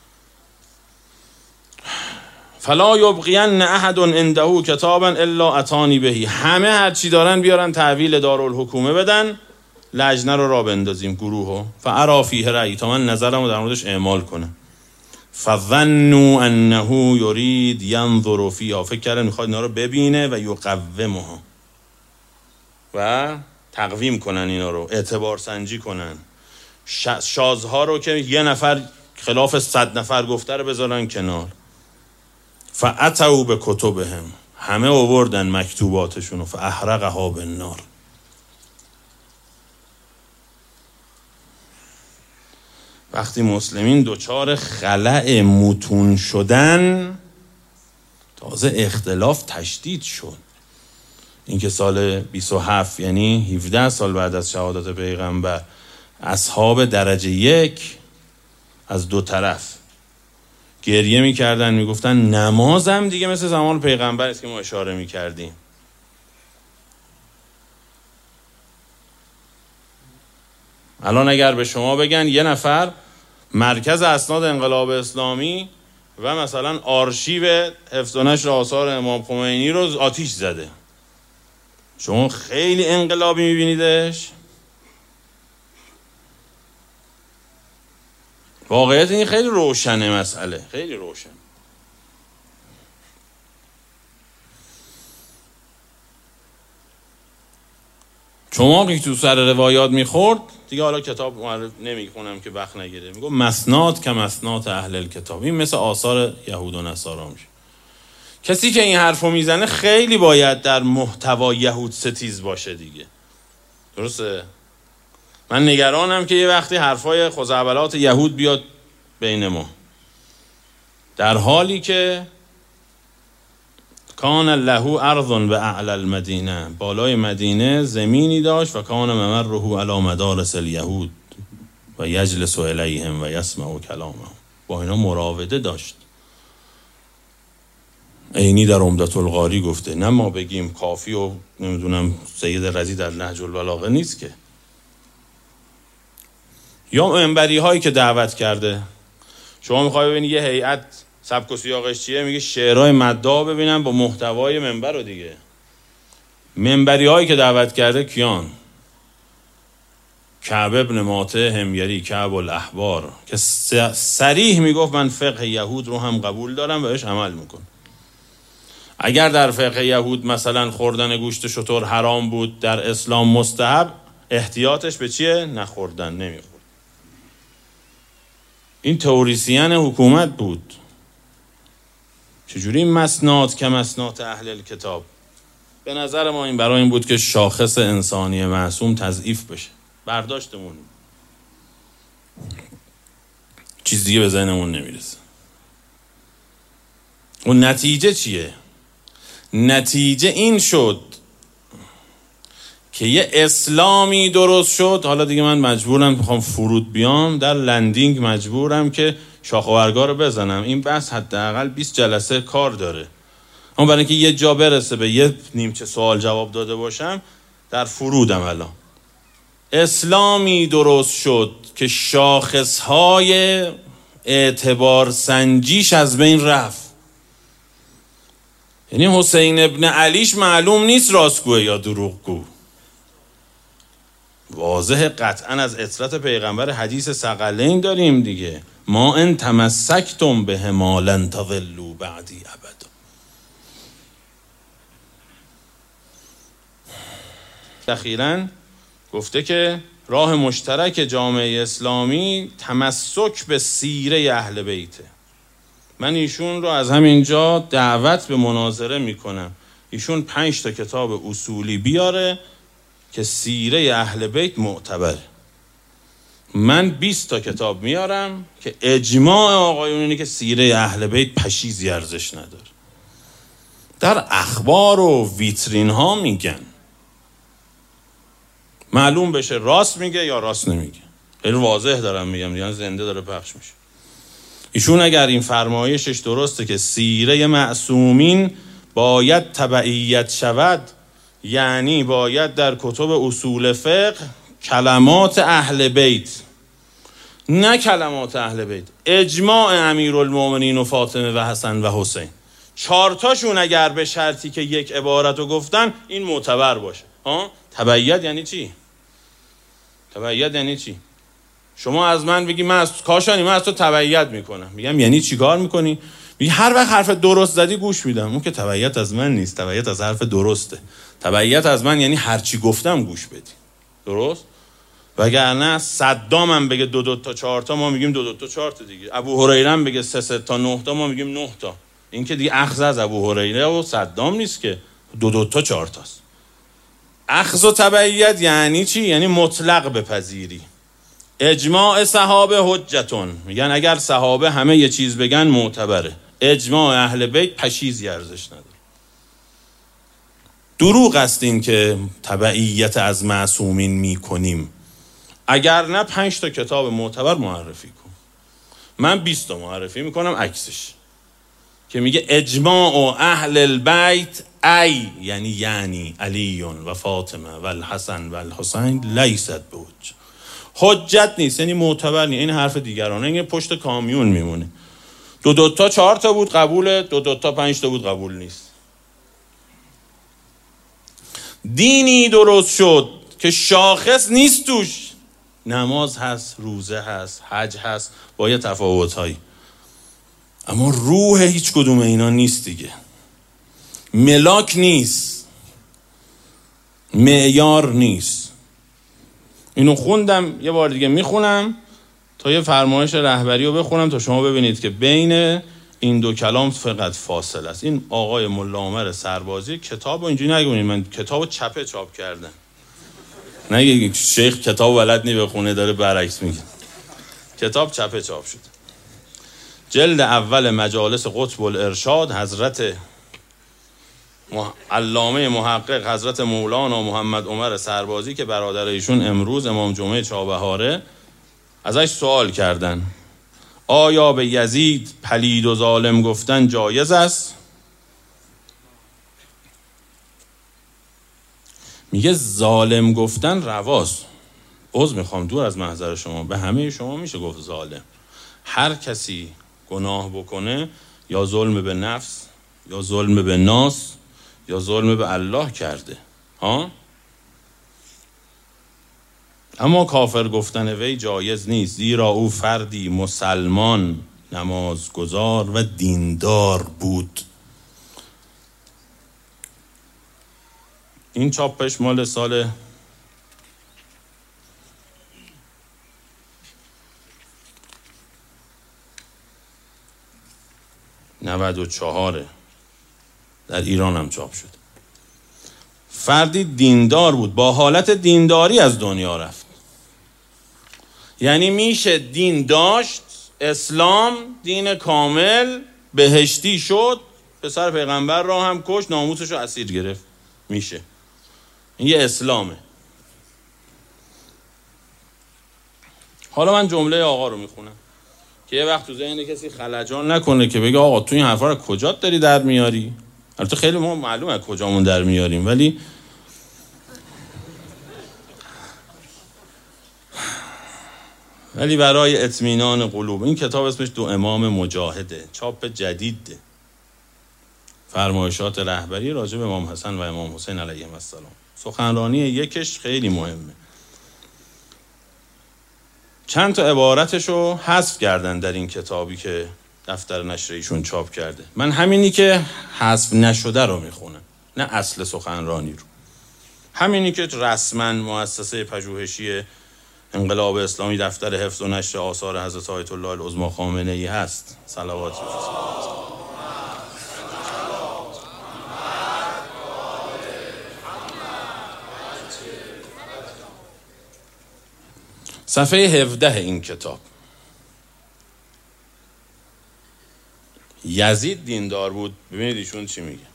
فلا یبقین احد عنده کتابا الا اتانی بهی، همه هر چی دارن بیارن تحویل دارالحکومه بدن، لجنه رو را بندازیم، گروهو فارا فیه رأی، تا من نظرمو در موردش اعمال کنم. فظنوا انه یرید ینظر فیها، فکر کردن میخواد اینا رو ببینه و یقومها و تقویم کنن، اینا رو اعتبار سنجی کنن، شازها رو که یه نفر خلاف صد نفر گفته رو بذارن کنار. فاتوا به کتبهم، همه آوردن مکتوباتشون و فاحرقها بالنار. وقتی مسلمین دوچار خلأ متون شدن، تازه اختلاف تشدید شد. اینکه سال بیست و هفت یعنی هفده سال بعد از شهادت پیغمبر اصحاب درجه یک از دو طرف گریه میکردن، میگفتن نمازم دیگه مثل زمان پیغمبر است که ما اشاره میکردیم. الان اگر به شما بگن یه نفر مرکز اسناد انقلاب اسلامی و مثلا آرشیو حفظ و نشر آثار امام خمینی رو آتیش زده، شما خیلی انقلابی میبینیدش؟ واقعیت این خیلی روشنه، مسئله خیلی روشن. شما که تو سر روایات میخورد دیگه، حالا کتاب معرف نمیخونم که وقت نگیره، میگو مسناد که مسناد اهل الکتاب، این مثل آثار یهود و نصارا میشه. کسی که این حرفو میزنه خیلی باید در محتوا یهود ستیز باشه دیگه، درسته؟ من نگرانم که یه وقتی حرفای خزعبلات یهود بیاد بین ما، در حالی که کان له ارض به اعلی المدینه، بالای مدینه زمینی داشت، و کان ممره علی مدارس الیهود و یجلس الیهم و یسمع کلامهم، با اینا مراوده داشت. عینی در عمدة القاری گفته، نه ما بگیم کافی و نمیدونم سید رضی در نهج البلاغه نیست که. یا منبری هایی که دعوت کرده، شما میخوای ببینی یه هیئت سبک و سیاقش چیه، میگه شعرهای مداح ببینم با محتوای منبر رو دیگه. منبری هایی که دعوت کرده کیان؟ کعب ابن ماته حمیری، کعب الاحبار، که صریح میگفت من فقه یهود رو هم قبول دارم و بهش عمل میکنم. اگر در فقه یهود مثلا خوردن گوشت شتر حرام بود، در اسلام مستحب، احتیاطش به چیه؟ نخوردن، نمیخورد. این تئوریسین حکومت بود. چجوری مسناد که مسناد اهل الکتاب؟ به نظر ما این برای این بود که شاخص انسانی معصوم تضعیف بشه، برداشتمون چیز دیگه به ذهنمون نمیرسه. و نتیجه چیه؟ نتیجه این شد که یه اسلامی درست شد. حالا دیگه من مجبورم میخوام فرود بیام در لندینگ، مجبورم که شاخ و برگا رو بزنم. این بحث حداقل بیست جلسه کار داره، اما برای اینکه یه جا برسه به یه نیمچه سوال جواب داده باشم، در فرودم. الان اسلامی درست شد که شاخصهای اعتبار سنجیش از بین رفت. یعنی حسین ابن علیش معلوم نیست راستگوه یا دروغگو. واضح قطعا از اطرت پیغمبر حدیث ثقلین داریم دیگه، ما ان تمسکتم به ما لن تضلوا بعدی ابدا. اخیراً گفته که راه مشترک جامعه اسلامی تمسک به سیره اهل بیته. من ایشون رو از همینجا دعوت به مناظره میکنم. ایشون پنج تا کتاب اصولی بیاره که سیره اهل بیت معتبره. من بیست تا کتاب میارم که اجماع آقایون اینه که سیره اهل بیت پشیزی ارزش نداره. در اخبار و ویترین ها میگن، معلوم بشه راست میگه یا راست نمیگه. خیلی واضح دارم میگم، یعنی زنده داره پخش میشه. ایشون اگر این فرمایشش درسته که سیره معصومین باید تبعیت شود، یعنی باید در کتب اصول فقه کلمات اهل بیت، نه کلمات اهل بیت، اجماع امیرالمومنین و فاطمه و حسن و حسین، چارتاشون اگر به شرطی که یک عبارت رو گفتن این معتبر باشه. ها؟ تبعیت یعنی چی؟ تبعیت یعنی چی؟ شما از من بگی من از کاشانی من از تو تبعیت میکنم، میگم یعنی چی کار میکنی؟ میگی هر وقت حرف درست زدی گوش میدم. اون که تبعیت از من نیست، تبعیت از حرف درسته. تبعیت از من یعنی هر چی گفتم گوش بدی. درست؟ وگرنه صدام هم بگه دو دو تا چهار تا، ما میگیم دو دو تا چهار تا دیگه. ابو هریره هم بگه سه سه تا نه تا، ما میگیم نه تا. این که دیگه اخذ از ابو هریره و صدام نیست که، دو دو تا چهار تاست. اخذ و تبعیت یعنی چی؟ یعنی مطلق بپذیری. اجماع صحابه حجتون، میگن اگر صحابه همه یه چیز بگن معتبره. اجماع اهل بیت پشیزی ارزش نداره. دروغ است این که تبعیت از معصومین میکنیم. اگر نه پنج تا کتاب معتبر معرفی کن. من بیست تا معرفی میکنم عکسش که میگه اجماع اهل البیت ای، یعنی یعنی علیون و فاطمه و الحسن و الحسین لیست به حجت. حجت نیست یعنی معتبر نیست. این حرف دیگرانه، این پشت کامیون میمونه. دو دو تا چهار تا بود قبوله، دو دو تا پنج تا بود قبول نیست. دینی درست شد که شاخص نیست توش، نماز هست، روزه هست، حج هست، با یه تفاوت‌هایی، اما روح هیچ کدوم اینا نیست دیگه. ملاک نیست، معیار نیست. اینو خوندم، یه بار دیگه میخونم تا یه فرمایش رهبری رو بخونم تا شما ببینید که بین این دو کلام فقط فاصله است. این آقای ملا عمر سربازی کتاب رو اینجوری نگونید من کتاب چپه چاپ کردم، نگه شیخ کتاب ولد نی بخونه داره برعکس میگه. کتاب چپه چاپ شد. جلد اول مجالس قطب الارشاد حضرت علامه محقق حضرت مولانا محمد عمر سربازی که برادر ایشون امروز امام جمعه چابهاره، ازش سوال کردن آیا به یزید پلید و ظالم گفتن جایز است؟ میگه ظالم گفتن رواست. عذر میخوام دور از محضر شما، به همه شما میشه گفت ظالم. هر کسی گناه بکنه یا ظلم به نفس یا ظلم به ناس یا ظلم به الله کرده ها. اما کافر گفتن وی جایز نیست، زیرا او فردی مسلمان نمازگزار و دیندار بود. این چاپش مال سال نود و چهاره، در ایران هم چاپ شد. فردی دیندار بود، با حالت دینداری از دنیا رفت. یعنی میشه دین داشت، اسلام دین کامل، بهشتی شد، پسر پیغمبر را هم کشت، ناموسش رو اسیر گرفت. میشه. این یه اسلامه. حالا من جمله آقا رو میخونم که یه وقت تو ذهن کسی خلجان نکنه که بگه آقا تو این حرفا رو کجا داری در میاری؟ البته خیلی ما معلومه کجامون در میاریم، ولی ولی برای اطمینان قلوب. این کتاب اسمش دو امام مجاهده، چاپ جدیده. فرمایشات رهبری راجع به امام حسن و امام حسین علیهم السلام. سخنرانی یکش خیلی مهمه. چند تا عبارتشو حذف کردن در این کتابی که دفتر نشر ایشون چاپ کرده. من همینی که حذف نشده رو میخونم، نه اصل سخنرانی رو. همینی که رسما مؤسسه پژوهشی انقلاب اسلامی دفتر حفظ و نشر آثار حضرت آیت الله العظمی خامنه ای هست. صلوات صفحه هفده این کتاب. یزید دیندار بود. ببینید ایشون چی میگه.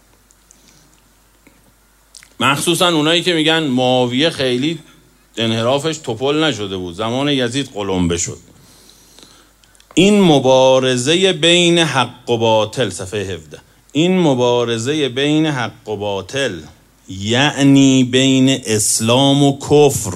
مخصوصا اونایی که میگن معاویه خیلی انحرافش توپل نشده بود، زمان یزید قلمبه شد. این مبارزه بین حق و باطل، صفحه هفده، این مبارزه بین حق و باطل یعنی بین اسلام و کفر،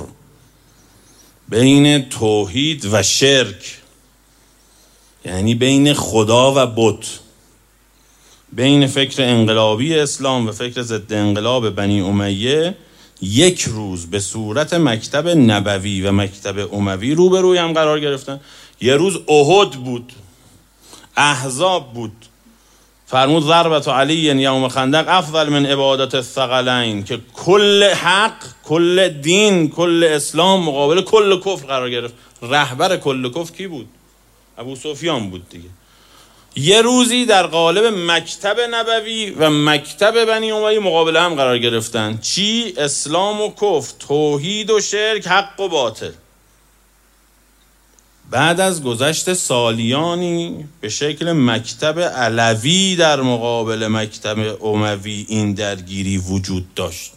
بین توحید و شرک، یعنی بین خدا و بت، بین فکر انقلابی اسلام و فکر ضد انقلاب بنی امیه، یک روز به صورت مکتب نبوی و مکتب اموی روبروی هم قرار گرفتن. یه روز احد بود، احزاب بود، فرمود ضربت علی یوم خندق افضل من عبادت الثقلین، که کل حق، کل دین، کل اسلام مقابل کل کفر قرار گرفت. رهبر کل کفر کی بود؟ ابو سفیان بود دیگه. یه روزی در قالب مکتب نبوی و مکتب بنی امیه مقابل هم قرار گرفتن. چی؟ اسلام و کفر، توحید و شرک، حق و باطل. بعد از گذشت سالیانی به شکل مکتب علوی در مقابل مکتب اموی این درگیری وجود داشت.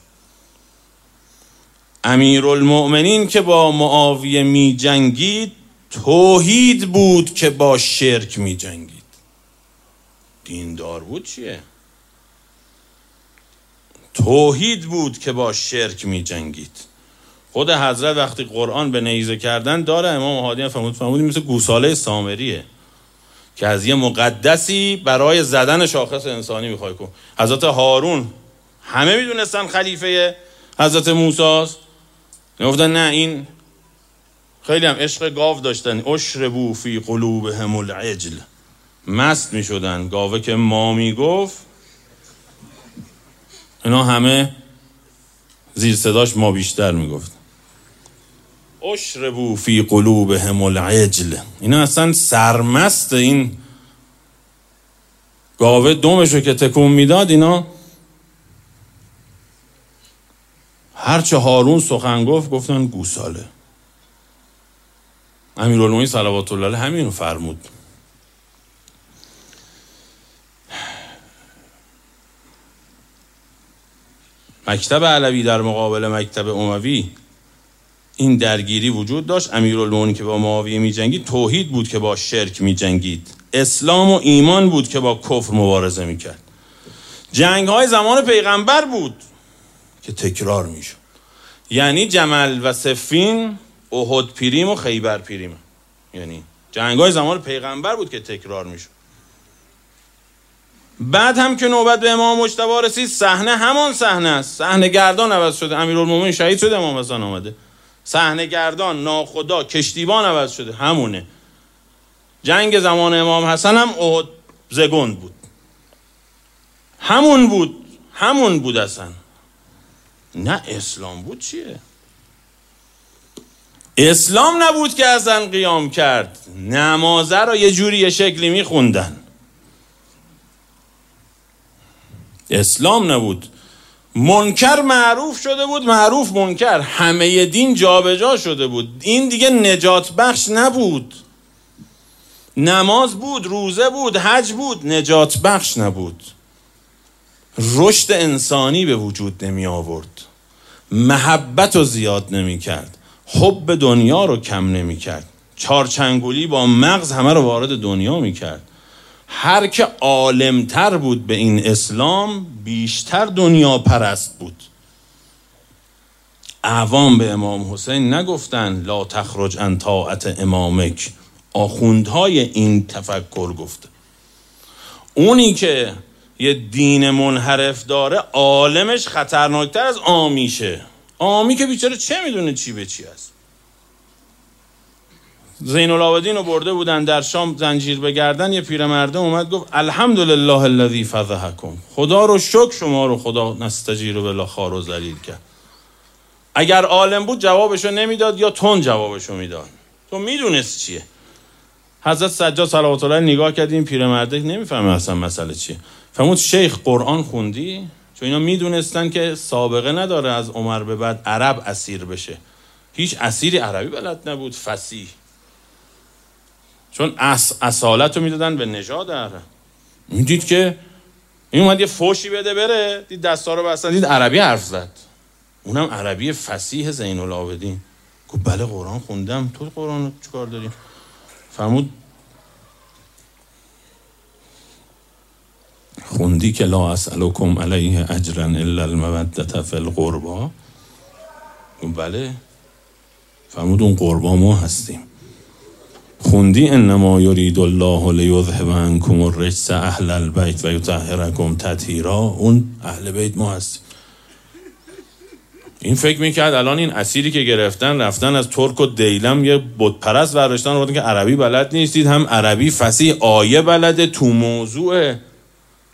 امیرالمؤمنین که با معاویه می جنگید، توحید بود که با شرک می جنگید. دیندار بود چیه؟ توحید بود که با شرک می جنگید. خود حضرت وقتی قرآن به نیزه کردن داره، امام هادی فرمود فرمودی مثل گوساله سامریه که از یه مقدسی برای زدن شاخص انسانی میخوای کن. حضرت هارون همه میدونستن خلیفه حضرت موسی است، گفتن نه، این خیلی هم عشق گاو داشتن. اشربوا فی قلوبهم العجل، مست میشدن گاوه که ما میگفت، اینا همه زیر صداش ما بیشتر میگفت. اشربوا فی قلوبهم العجل، اینا اصلا سرمست این گاوه دومشو که تکون میداد، اینا هرچه هارون سخن گفت گفتن گوساله. امیرالمومنین صلوات الله علیه همینو فرمود. مکتب علوی در مقابل مکتب اموی این درگیری وجود داشت. امیرالمومنین که با معاویه می جنگید، توحید بود که با شرک می جنگید. اسلام و ایمان بود که با کفر مبارزه می کرد. جنگ های زمان پیغمبر بود که تکرار می شد. یعنی جمل و صفین، احد پیریم و خیبر پیریم. یعنی جنگ های زمان پیغمبر بود که تکرار می شد. بعد هم که نوبت به امام مجتبی رسید، صحنه همان صحنه است. صحنه گردان عوض شده، امیرالمومنین شهید شده، امام حسن آمده. صحنه گردان، ناخدا، کشتیبان عوض شده، همونه. جنگ زمان امام حسن هم احد زگند بود، همون بود، همون بود اصلا. نه اسلام بود چیه؟ اسلام نبود که اصلا قیام کرد. نمازه رو یه جوری یه شکلی میخوندن. اسلام نبود. منکر معروف شده بود، معروف منکر، همه دین جابجا شده بود. این دیگه نجات بخش نبود. نماز بود، روزه بود، حج بود، نجات بخش نبود. رشد انسانی به وجود نمی آورد، محبت رو زیاد نمی کرد، حب دنیا رو کم نمی کرد، چارچنگولی با مغز همه رو وارد دنیا می کرد. هر که عالمتر بود به این اسلام بیشتر دنیا پرست بود. اعوام به امام حسین نگفتن لا تخرج عن طاعت امامک، آخوندهای این تفکر گفته. اونی که یه دین منحرف داره، عالمش خطرناکتر از عامیشه. عامی که بیچاره چه میدونه چی به چی است. زین العابدین رو برده بودن در شام زنجیر به گردن، یه پیرمرده اومد گفت الحمدلله الذی فضحکم، خدا رو شکر شما رو خدا نستجیر و بلا خار و ذلیل کرد. اگر عالم بود جوابشو نمیداد یا تون جوابشو میداد، تو میدونست چیه. حضرت سجاد صلوات الله علیه نگاه کرد، این پیرمرده نمیفهمه اصلا مسئله چیه. فرمود شیخ قرآن خوندی؟ چون اینا میدونستن که سابقه نداره از عمر به بعد عرب اسیر بشه. هیچ اسیری عربی بلد نبود فصیح، چون اس اصالت رو میدادن به نژاد عرب. میدید که این اومد یه فوشی بده بره، دید دستا رو بستن، دید عربی حرف زد، اونم عربی فصیح زین العابدین. گفت بله قرآن خوندم. تو قرآن چیکار داری؟ فرمود خوندی که لا اسألکم علیه اجرا الا المودة فی القربا؟ گفت بله. فرمود اون قربا ما هستیم. خوندی انما یرید الله لیذهب عنکم الرجس اهل البیت و یطهرکم تطهیرا؟ اون اهل بیت ما هستیم. این فکر میکرد الان این اسیری که گرفتن رفتن از ترک و دیلم یه بت پرست برداشتن، رو که عربی بلد نیستید، هم عربی فصیح آیه بلده تو موضوع.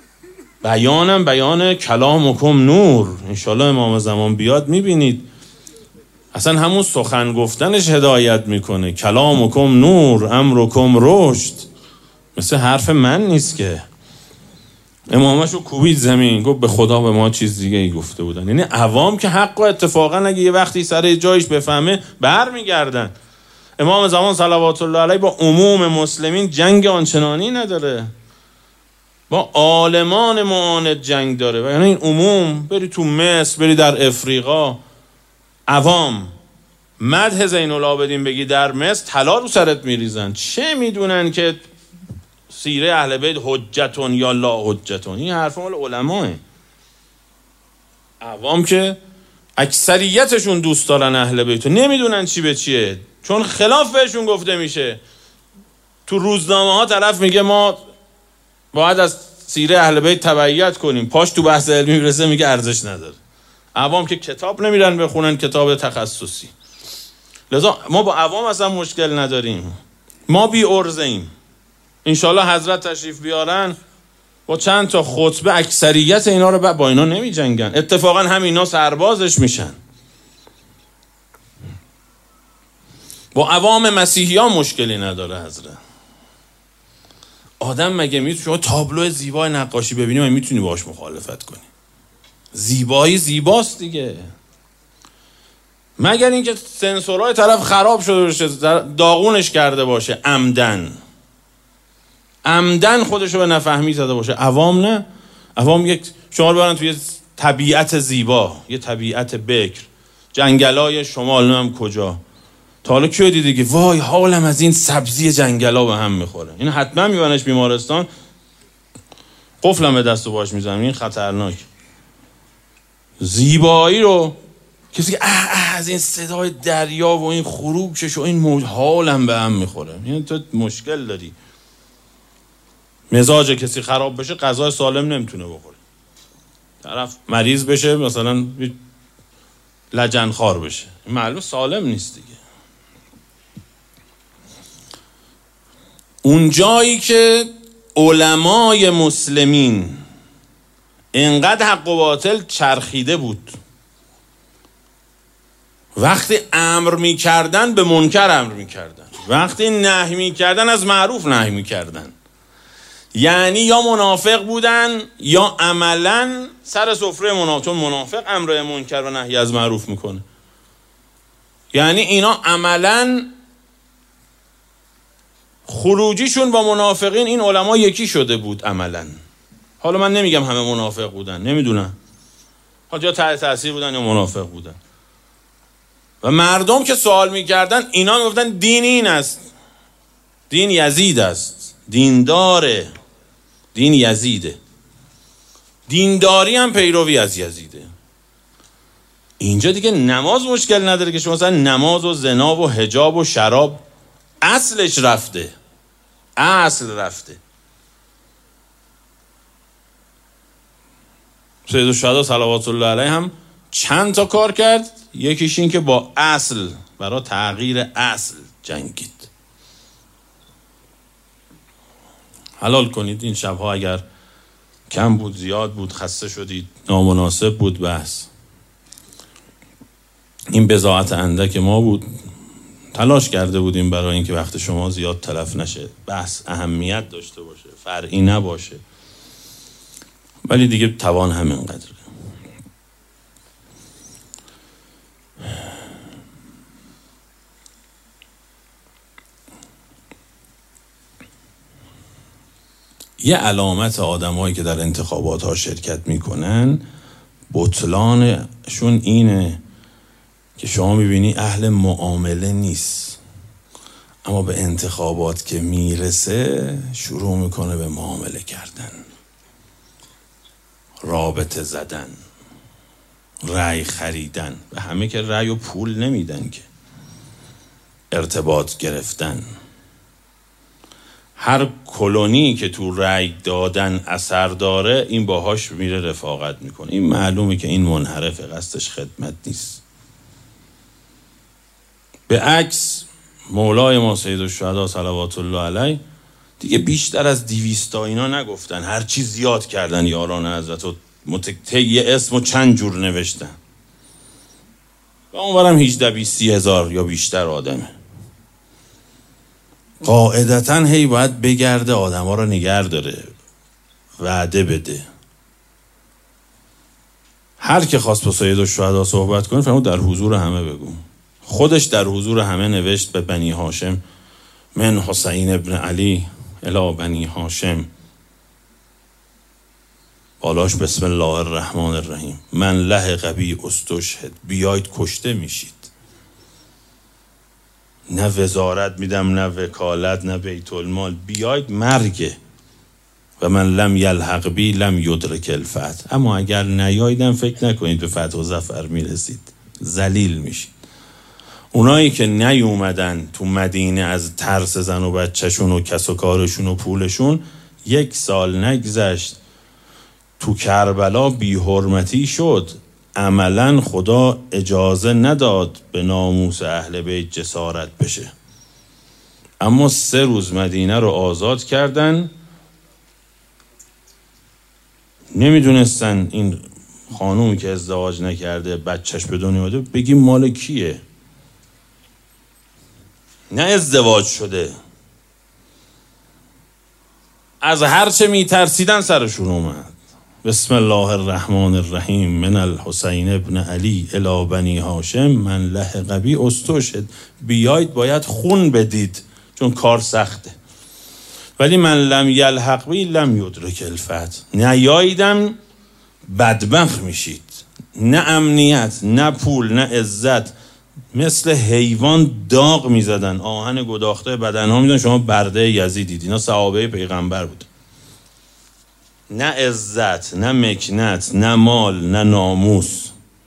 بیانم بیان کلامکم نور. انشالله امام زمان بیاد میبینید اصلا همون سخن گفتنش هدایت میکنه. کلامکم نور امرکم رشد. مثل حرف من نیست که. امامشو کوبید زمین، گفت به خدا به ما چیز دیگه ای گفته بودن. یعنی عوام که حق و اتفاقا اگه یه وقتی سر جایش بفهمه بر میگردن. امام زمان صلوات الله علیه با عموم مسلمین جنگ آنچنانی نداره، با عالمان معاند جنگ داره. و یعنی این عموم بری تو مصر، بری در افریقا، عوام مدح زین العابدین بگی در مصر طلا رو سرت میریزن. چه میدونن که سیره اهل بیت حجتون یا لا حجتون؟ این حرف مال علماه. عوام که اکثریتشون دوست دارن اهل بیت، نمیدونن چی به چیه، چون خلاف بهشون گفته میشه. تو روزنامه ها طرف میگه ما باید از سیره اهل بیت تبعیت کنیم، پاش تو بحث علمی میرسه میگه ارزش نداره. عوام که کتاب نمیرن بخونن، کتاب تخصصی. لذا ما با عوام اصلا مشکل نداریم، ما بی ارزه ایم. انشالله حضرت تشریف بیارن با چند تا خطبه اکثریت اینا رو با اینا نمی جنگن. اتفاقا هم اینا سربازش میشن. با عوام مسیحی ها مشکلی نداره حضرت. آدم مگه میتونه شما تابلو زیبای نقاشی ببینی و میتونی باش مخالفت کنی؟ زیبایی زیباست دیگه، مگر اینکه سنسورهای طرف خراب شده باشه، داغونش کرده باشه، عمدن عمدن خودشو به نفهمی زده باشه. عوام نه. عوام یک شما رو برن توی طبیعت زیبا، یه طبیعت بکر، جنگلای شمال نمیم کجا، تا حالا کیو دیدی که وای حالم از این سبزی جنگلا به هم میخوره؟ این حتما میبرنش بیمارستان، قفلم به دست و باش میزنم، این خطرناک. زیبایی رو کسی که اه اه از این صدای دریا و این خروشش و این موج حالم به هم میخوره. یعنی تو مشکل داری. مزاج کسی خراب بشه غذای سالم نمیتونه بخوره. طرف مریض بشه مثلا لجنخوار بشه، معلوم سالم نیست دیگه. اون جایی که علمای مسلمین اینقدر حق و باطل چرخیده بود، وقتی امر میکردن به منکر امر میکردن، وقتی نهی میکردن از معروف نهی میکردن. یعنی یا منافق بودن یا عملا سر سفره منافق، چون منافق امر منکر و نهی از معروف میکنه. یعنی اینا عملا خروجیشون با منافقین این علما یکی شده بود عملا. حالا من نمیگم همه منافق بودن، نمیدونم، حالا یا تحت تاثیر بودن یا منافق بودن. و مردم که سوال میکردن اینا میگفتن دین این است، دین یزید است، دینداره، دین یزیده، دینداری هم پیروی از یزیده. اینجا دیگه نماز مشکل نداره که شما مثلا نماز و زنا و حجاب و شراب اصلش رفته، اصل رفته. سید الشهدا صلوات الله علیه هم چند تا کار کرد. یکیش این که با اصل، برای تغییر اصل جنگید. حلال کنید این شبها اگر کم بود، زیاد بود، خسته شدید، نامناسب بود بحث. این بضاعت اندک ما بود، تلاش کرده بودیم برای اینکه وقت شما زیاد تلف نشه، بحث اهمیت داشته باشه، فرعی نباشه، ولی دیگه توان همینقدره. یه علامت آدمایی که در انتخابات ها شرکت میکنن بطلانشون اینه که شما میبینی اهل معامله نیست، اما به انتخابات که میرسه شروع میکنه به معامله کردن، رابطه زدن، رأی خریدن. به همه که رأی و پول نمیدن که، ارتباط گرفتن. هر کلونی که تو رأی دادن اثر داره این باهاش میره رفاقت میکنه. این معلومه که این منحرفه، قصدش خدمت نیست. به عکس مولای ما سید الشهدا صلوات الله علیه دیگه بیشتر از دیویستا اینا نگفتن، هر چی زیاد کردن یاران حضرت و متکتی اسم و چند جور نوشتن و اونورم هجده بیستی هزار یا بیشتر آدمه. قاعدتا هی باید بگرده آدم ها رو نگر داره، وعده بده. هر که خواست با سید الشهدا صحبت کنه فرمود در حضور همه بگو. خودش در حضور همه نوشت به بنی هاشم من حسین ابن علی الی بنی هاشم، بالاش بسم الله الرحمن الرحیم، من لحق بی استشهد، بیاید کشته میشید. نه وزارت میدم، نه وکالت، نه بیت المال، بیاید مرگه. و من لم یلحق بی لم یدرک الفتح، اما اگر نیایدم فکر نکنید به فتح و ظفر میرسید، ذلیل میشید. اونایی که نیومدن تو مدینه از ترس زن و بچهشون و کس و کارشون و پولشون، یک سال نگذشت تو کربلا بی حرمتی شد، عملا خدا اجازه نداد به ناموس اهل بیت جسارت بشه. اما سه روز مدینه رو آزاد کردن. نمیدونستن این خانومی که ازدواج نکرده بچهش به دنیا اومده بگیم مال کیه، نه ازدواج شده. از هر چه میترسیدن سرشون اومد. بسم الله الرحمن الرحیم من الحسین ابن علی الی بنی هاشم من لحق بی استشهد، بیاید باید خون بدید چون کار سخته. ولی من لم یلحق بی لم یدرک الفتح، نیاییدم بدبخت میشید. نه امنیت، نه پول، نه عزت، مثل حیوان داغ میزدن، آهن گداخته بدن ها میدن. شما برده یزیدید، اینا صحابه پیغمبر بود. نه عزت، نه مکنت، نه مال، نه ناموس.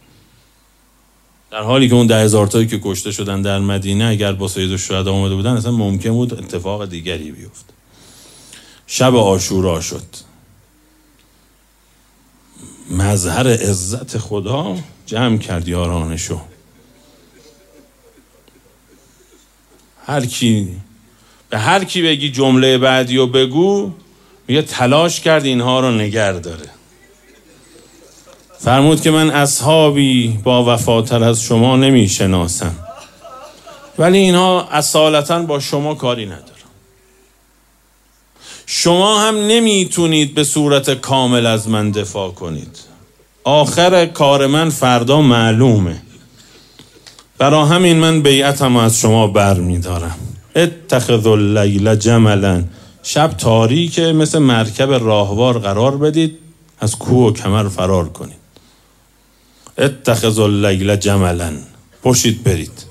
در حالی که اون ده هزار تایی که کشته شدن در مدینه اگر با سید الشهدا اومده بودن اصلا ممکن بود اتفاق دیگری بیفت. شب عاشورا شد، مظهر عزت خدا جمع کرد یارانشو. هر کی به هر کی بگی جمله بعدی رو بگو، میگه تلاش کرد اینها رو نگر داره. فرمود که من اصحابی با وفاتر از شما نمی شناسم، ولی اینها اصالتا با شما کاری ندارن. شما هم نمیتونید به صورت کامل از من دفاع کنید. آخر کار من فردا معلومه. برا همین من بیعتم از شما بر میدارم. اتخذوا اللیل جملا، شب تاریکه مثل مرکب راهوار قرار بدید، از کوه و کمر فرار کنید. اتخذوا اللیل جملا، پشید برید.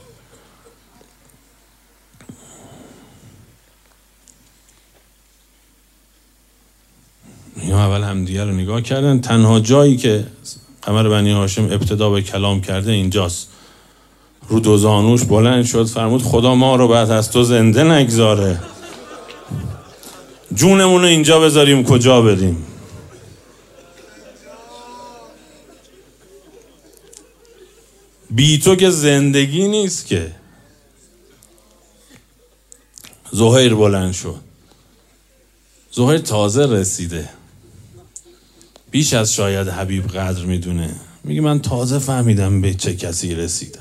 اینا اول همدیگه رو نگاه کردن. تنها جایی که قمر بنی هاشم ابتدا به کلام کرده اینجاست. رو دو زانوش بلند شد، فرمود خدا ما رو بعد از تو زنده نگذاره، جونمون رو اینجا بذاریم کجا بریم؟ بی تو که زندگی نیست که. زهیر بلند شد. زهیر تازه رسیده، بیش از شاید حبیب قدر میدونه. میگه من تازه فهمیدم به چه کسی رسیدم.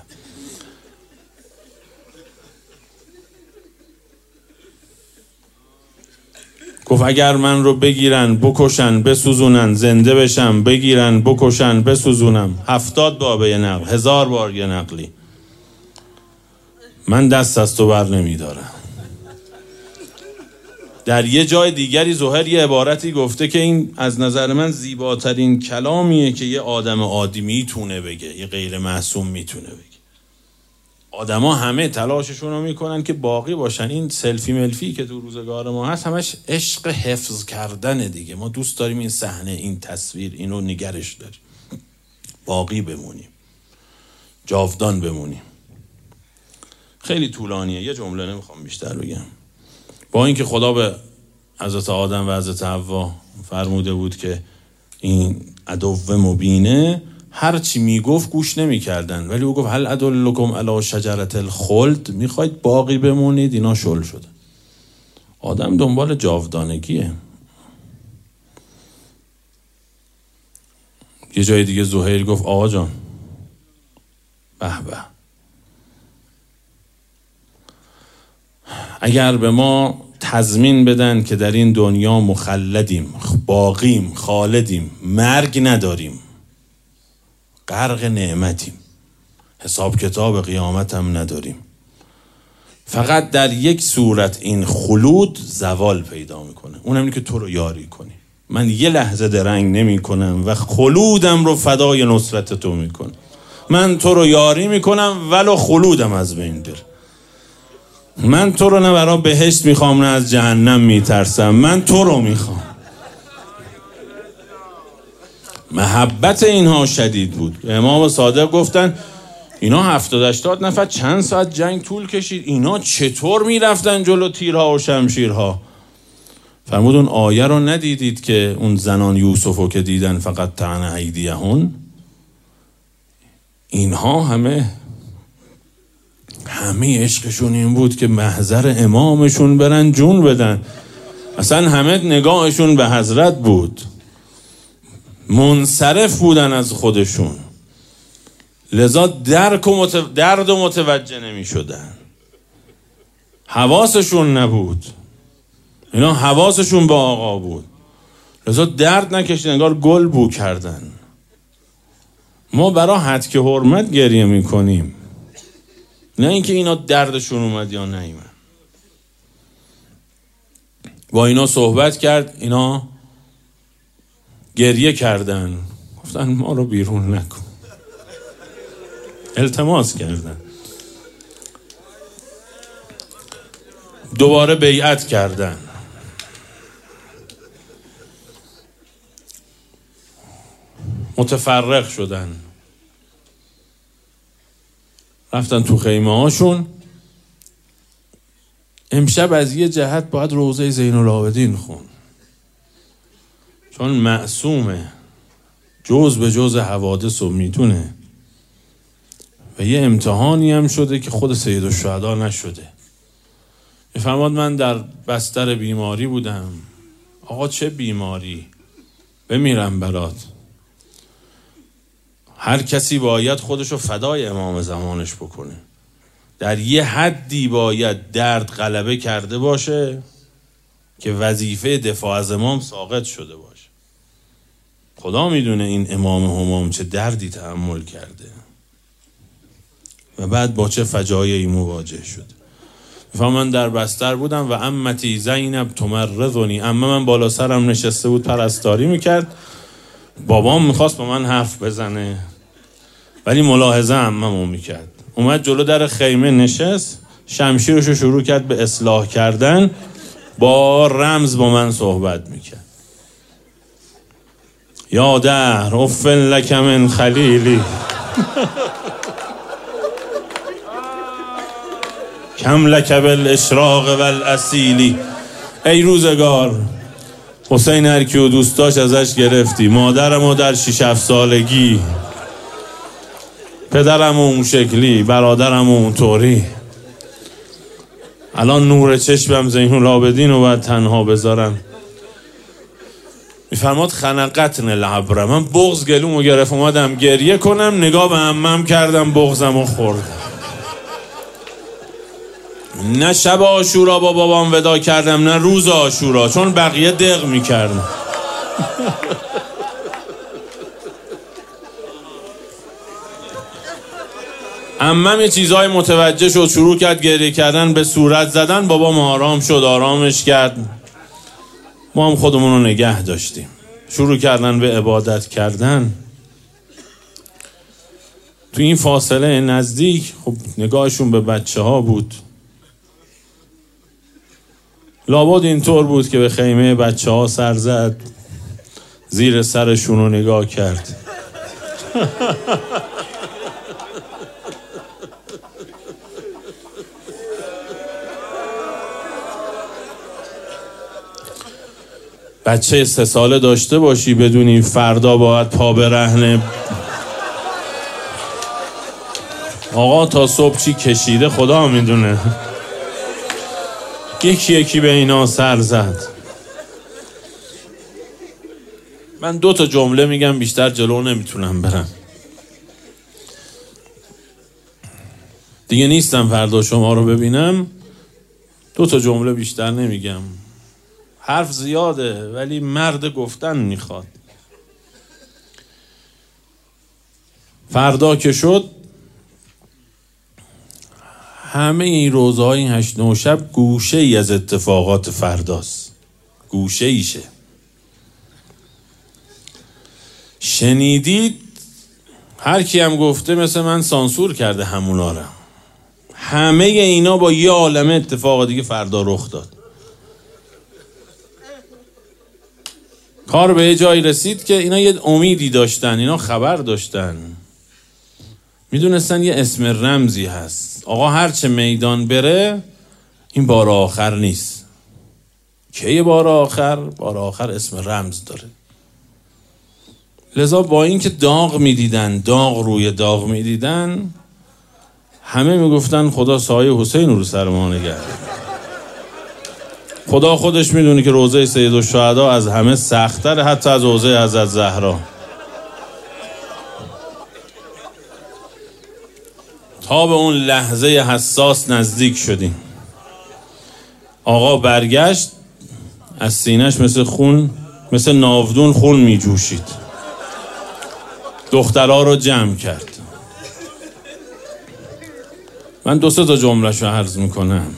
گفت اگر من رو بگیرن بکشن بسوزونن، زنده بشم بگیرن بکشن بسوزونم، هفتاد بار به یه نقل، هزار بار یه نقلی، من دست از تو بر نمیدارم. در یه جای دیگری زهیر یه عبارتی گفته که این از نظر من زیباترین کلامیه که یه آدم عادی میتونه بگه، یه غیر معصوم میتونه بگه. آدما همه تلاششون رو میکنن که باقی باشن. این سلفی ملفی که تو روزگار ما هست همش عشق حفظ کردن دیگه. ما دوست داریم این صحنه، این تصویر، اینو نگرش داریم، باقی بمونیم، جاودان بمونیم. خیلی طولانیه، یه جمله نمیخوام بیشتر بگم. با اینکه خدا به حضرت آدم و حضرت حوا فرموده بود که این عدو مبینه، هر چی میگفت گوش نمیکردن، ولی او گفت هل ادلکم علی شجرة الخلد، میخواید باقی بمونید؟ اینا شل شدن. آدم دنبال جاودانگیه. یه جای دیگه زهیر گفت آقا جان به به، اگر به ما تضمین بدن که در این دنیا مخلدیم، باقیم، خالدیم، مرگ نداریم، غرق نعمتیم، حساب کتاب قیامت هم نداریم، فقط در یک صورت این خلود زوال پیدا میکنه، اونم اینه که تو رو یاری کنی، من یه لحظه درنگ نمی کنم و خلودم رو فدای نصرت تو میکنم، من تو رو یاری میکنم ولو خلودم از بین بره، من تو رو نه برای بهشت میخوام نه از جهنم میترسم، من تو رو میخوام. محبت اینها شدید بود. امام صادق گفتن اینا هفتاد هشتاد نفر چند ساعت جنگ طول کشید، اینا چطور میرفتن جلو تیرها و شمشیرها؟ فرمود اون آیه رو ندیدید که اون زنان یوسفو که دیدن فقط طعن ایدیهن، اینها همه همه عشقشون این بود که محضر امامشون برن جون بدن، اصلا همه نگاهشون به حضرت بود، منصرف بودن از خودشون، لذا درک و متو... درد و متوجه نمی شدن، حواسشون نبود، اینا حواسشون به آقا بود، لذا درد نکشید، انگار گل بو کردن. ما برای حد که حرمت گریه میکنیم، نه اینکه اینا دردشون اومد یا نیومد. با اینا صحبت کرد، اینا گریه کردن، گفتن ما رو بیرون نکن، التماس کردن، دوباره بیعت کردن، متفرق شدن، رفتن تو خیمه هاشون. امشب از یه جهت باید روضه زین العابدین خون، چون معصومه، جز به جز حوادث رو میتونه و یه امتحانی هم شده که خود سیدالشهدا نشده. میفرماد من در بستر بیماری بودم. آقا چه بیماری؟ بمیرم برات. هر کسی باید خودشو فدای امام زمانش بکنه، در یه حدی باید درد غلبه کرده باشه که وظیفه دفاع از امام ساقط شده باشه. خدا میدونه این امام همام چه دردی تحمل کرده و بعد با چه فجایعی مواجه شد. میفهم من در بستر بودم و عمتی زینب تمرضنی، اما من بالا سرم نشسته بود پرستاری میکرد، بابام میخواست با من حرف بزنه ولی ملاحظه عممو میکرد. اومد جلو در خیمه نشست، شمشیرشو شروع کرد به اصلاح کردن، با رمز با من صحبت میکرد. یا دهر افن لک من خلیلی کم لک بالاشراق والاصیلی. ای روزگار، حسین هر کیو دوست داشت ازش گرفتی، مادرمو در شش هفت سالگی، پدرمو اون شکلی، برادرمو اون طوری، الان نور چشمم زین العابدین رو باید تنها بذارم. میفرماد خنقتن العبره، من بغض گلومو گرفت، اومدم گریه کنم، نگاه به عمم کردم، بغضمو خوردم. نه شب عاشورا با بابام ودا کردم، نه روز عاشورا، چون بقیه دق میکردم. عمم یه چیزای متوجه شد، شروع کرد گریه کردن، به صورت زدن. بابام آرام شد، آرامش کرد. ما هم خودمون رو نگه داشتیم، شروع کردن به عبادت کردن. تو این فاصله نزدیک خب نگاهشون به بچه ها بود. لابد اینطور بود که به خیمه بچه ها سر زد، زیر سرشون رو نگاه کرد. بچه سه ساله داشته باشی بدونی فردا باید پا برهنه آقا تا صبح چی کشیده خدا میدونه. یکی یکی به اینا سر زد. من دو تا جمله میگم، بیشتر جلو نمیتونم برم دیگه، نیستم فردا شما رو ببینم. دو تا جمله بیشتر نمیگم، حرف زیاده ولی مرد گفتن میخواد. فردا که شد همه این روزهای این هشت نه شب گوشه ای از اتفاقات فرداست، گوشه ایشه. شنیدید هر کی هم گفته مثل من سانسور کرده همونا رو. همه اینا با یه عالمه اتفاق دیگه فردا رخ داد. کار به یه جایی رسید که اینا یه امیدی داشتن، اینا خبر داشتن، میدونستن یه اسم رمزی هست. آقا هرچه میدان بره این بار آخر نیست. که بار آخر؟ بار آخر اسم رمز داره. لذا با این که داغ میدیدن، داغ روی داغ میدیدن، همه میگفتن خدا سایه حسین رو سر ما نگه. خدا خودش میدونه که روزه سیدالشهدا از همه سخت‌تره، حتی از روزه حضرت زهرا. تا به اون لحظه حساس نزدیک شدیم. آقا برگشت، از سینه‌اش مثل خون، مثل ناودون خون می جوشید. دخترها رو جمع کرد. من دو سه تا جمله‌شو عرض میکنم.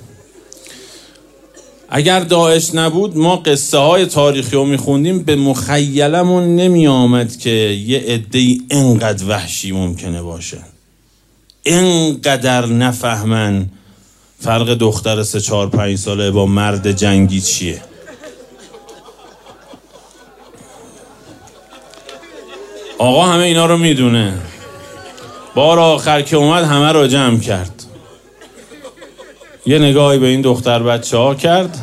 اگر داعش نبود ما قصه های تاریخی رو میخوندیم، به مخیلمون نمی آمد که یه عده‌ای اینقدر وحشی ممکنه باشه، اینقدر نفهمن فرق دختر سه چهار پنج ساله با مرد جنگی چیه. آقا همه اینا رو میدونه. بار آخر که اومد همه رو جمع کرد، یه نگاهی به این دختر بچه ها کرد،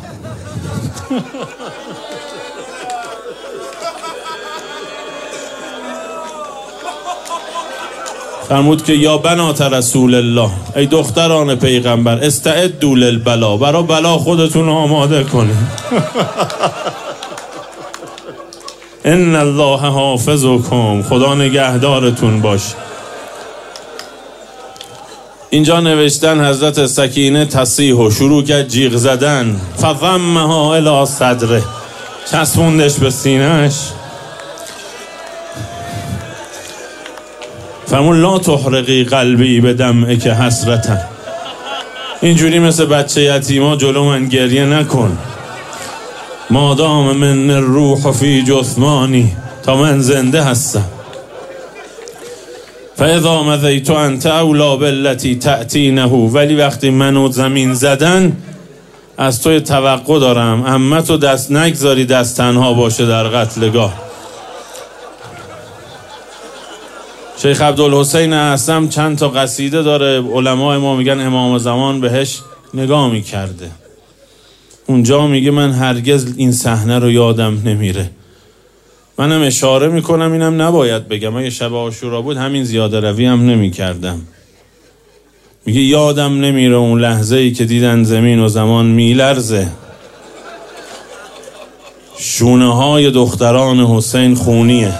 فرمود که یا بنات رسول الله، ای دختران پیغمبر، استعدوا للبلا، برا بلا خودتون آماده کنید. ان الله حافظکم، خدا نگهدارتون باشه. اینجا نوشتن حضرت سکینه تصیح و شروع کرد جیغ زدن، فضمها الی صدره، چسبوندش به سینه‌اش. فرمون لا تحرقی قلبی به دمعک حسرتا، اینجوری مثل بچه یتیما جلو من گریه نکن. مادام من الروح فی جثمانی، تا من زنده هستم. فاذا مضیت انت اولی بالتی تأتینه، ولی وقتی منو زمین زدن از توی توقع دارم عمتو دست نگذاری دست تنها باشه در قتلگاه. شیخ عبدالحسین اعصم چند تا قصیده داره، علمای ما میگن امام زمان بهش نگاه میکرده. اونجا میگه من هرگز این صحنه رو یادم نمیره. منم اشاره میکنم اینم نباید بگم، اگه شب عاشورا بود همین زیاده روی هم نمیکردم. میگه یادم نمیره اون لحظه ای که دیدن زمین و زمان میلرزه، شونه های دختران حسین خونیه.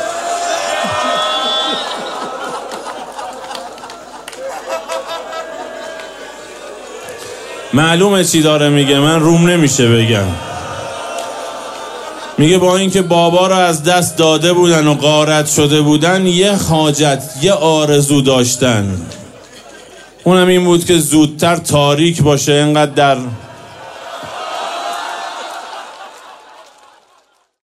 معلومه چی داره میگه، من روم نمیشه بگم. میگه با اینکه بابا رو از دست داده بودن و غارت شده بودن، یه حاجت، یه آرزو داشتن، اونم این بود که زودتر تاریک باشه، اینقدر در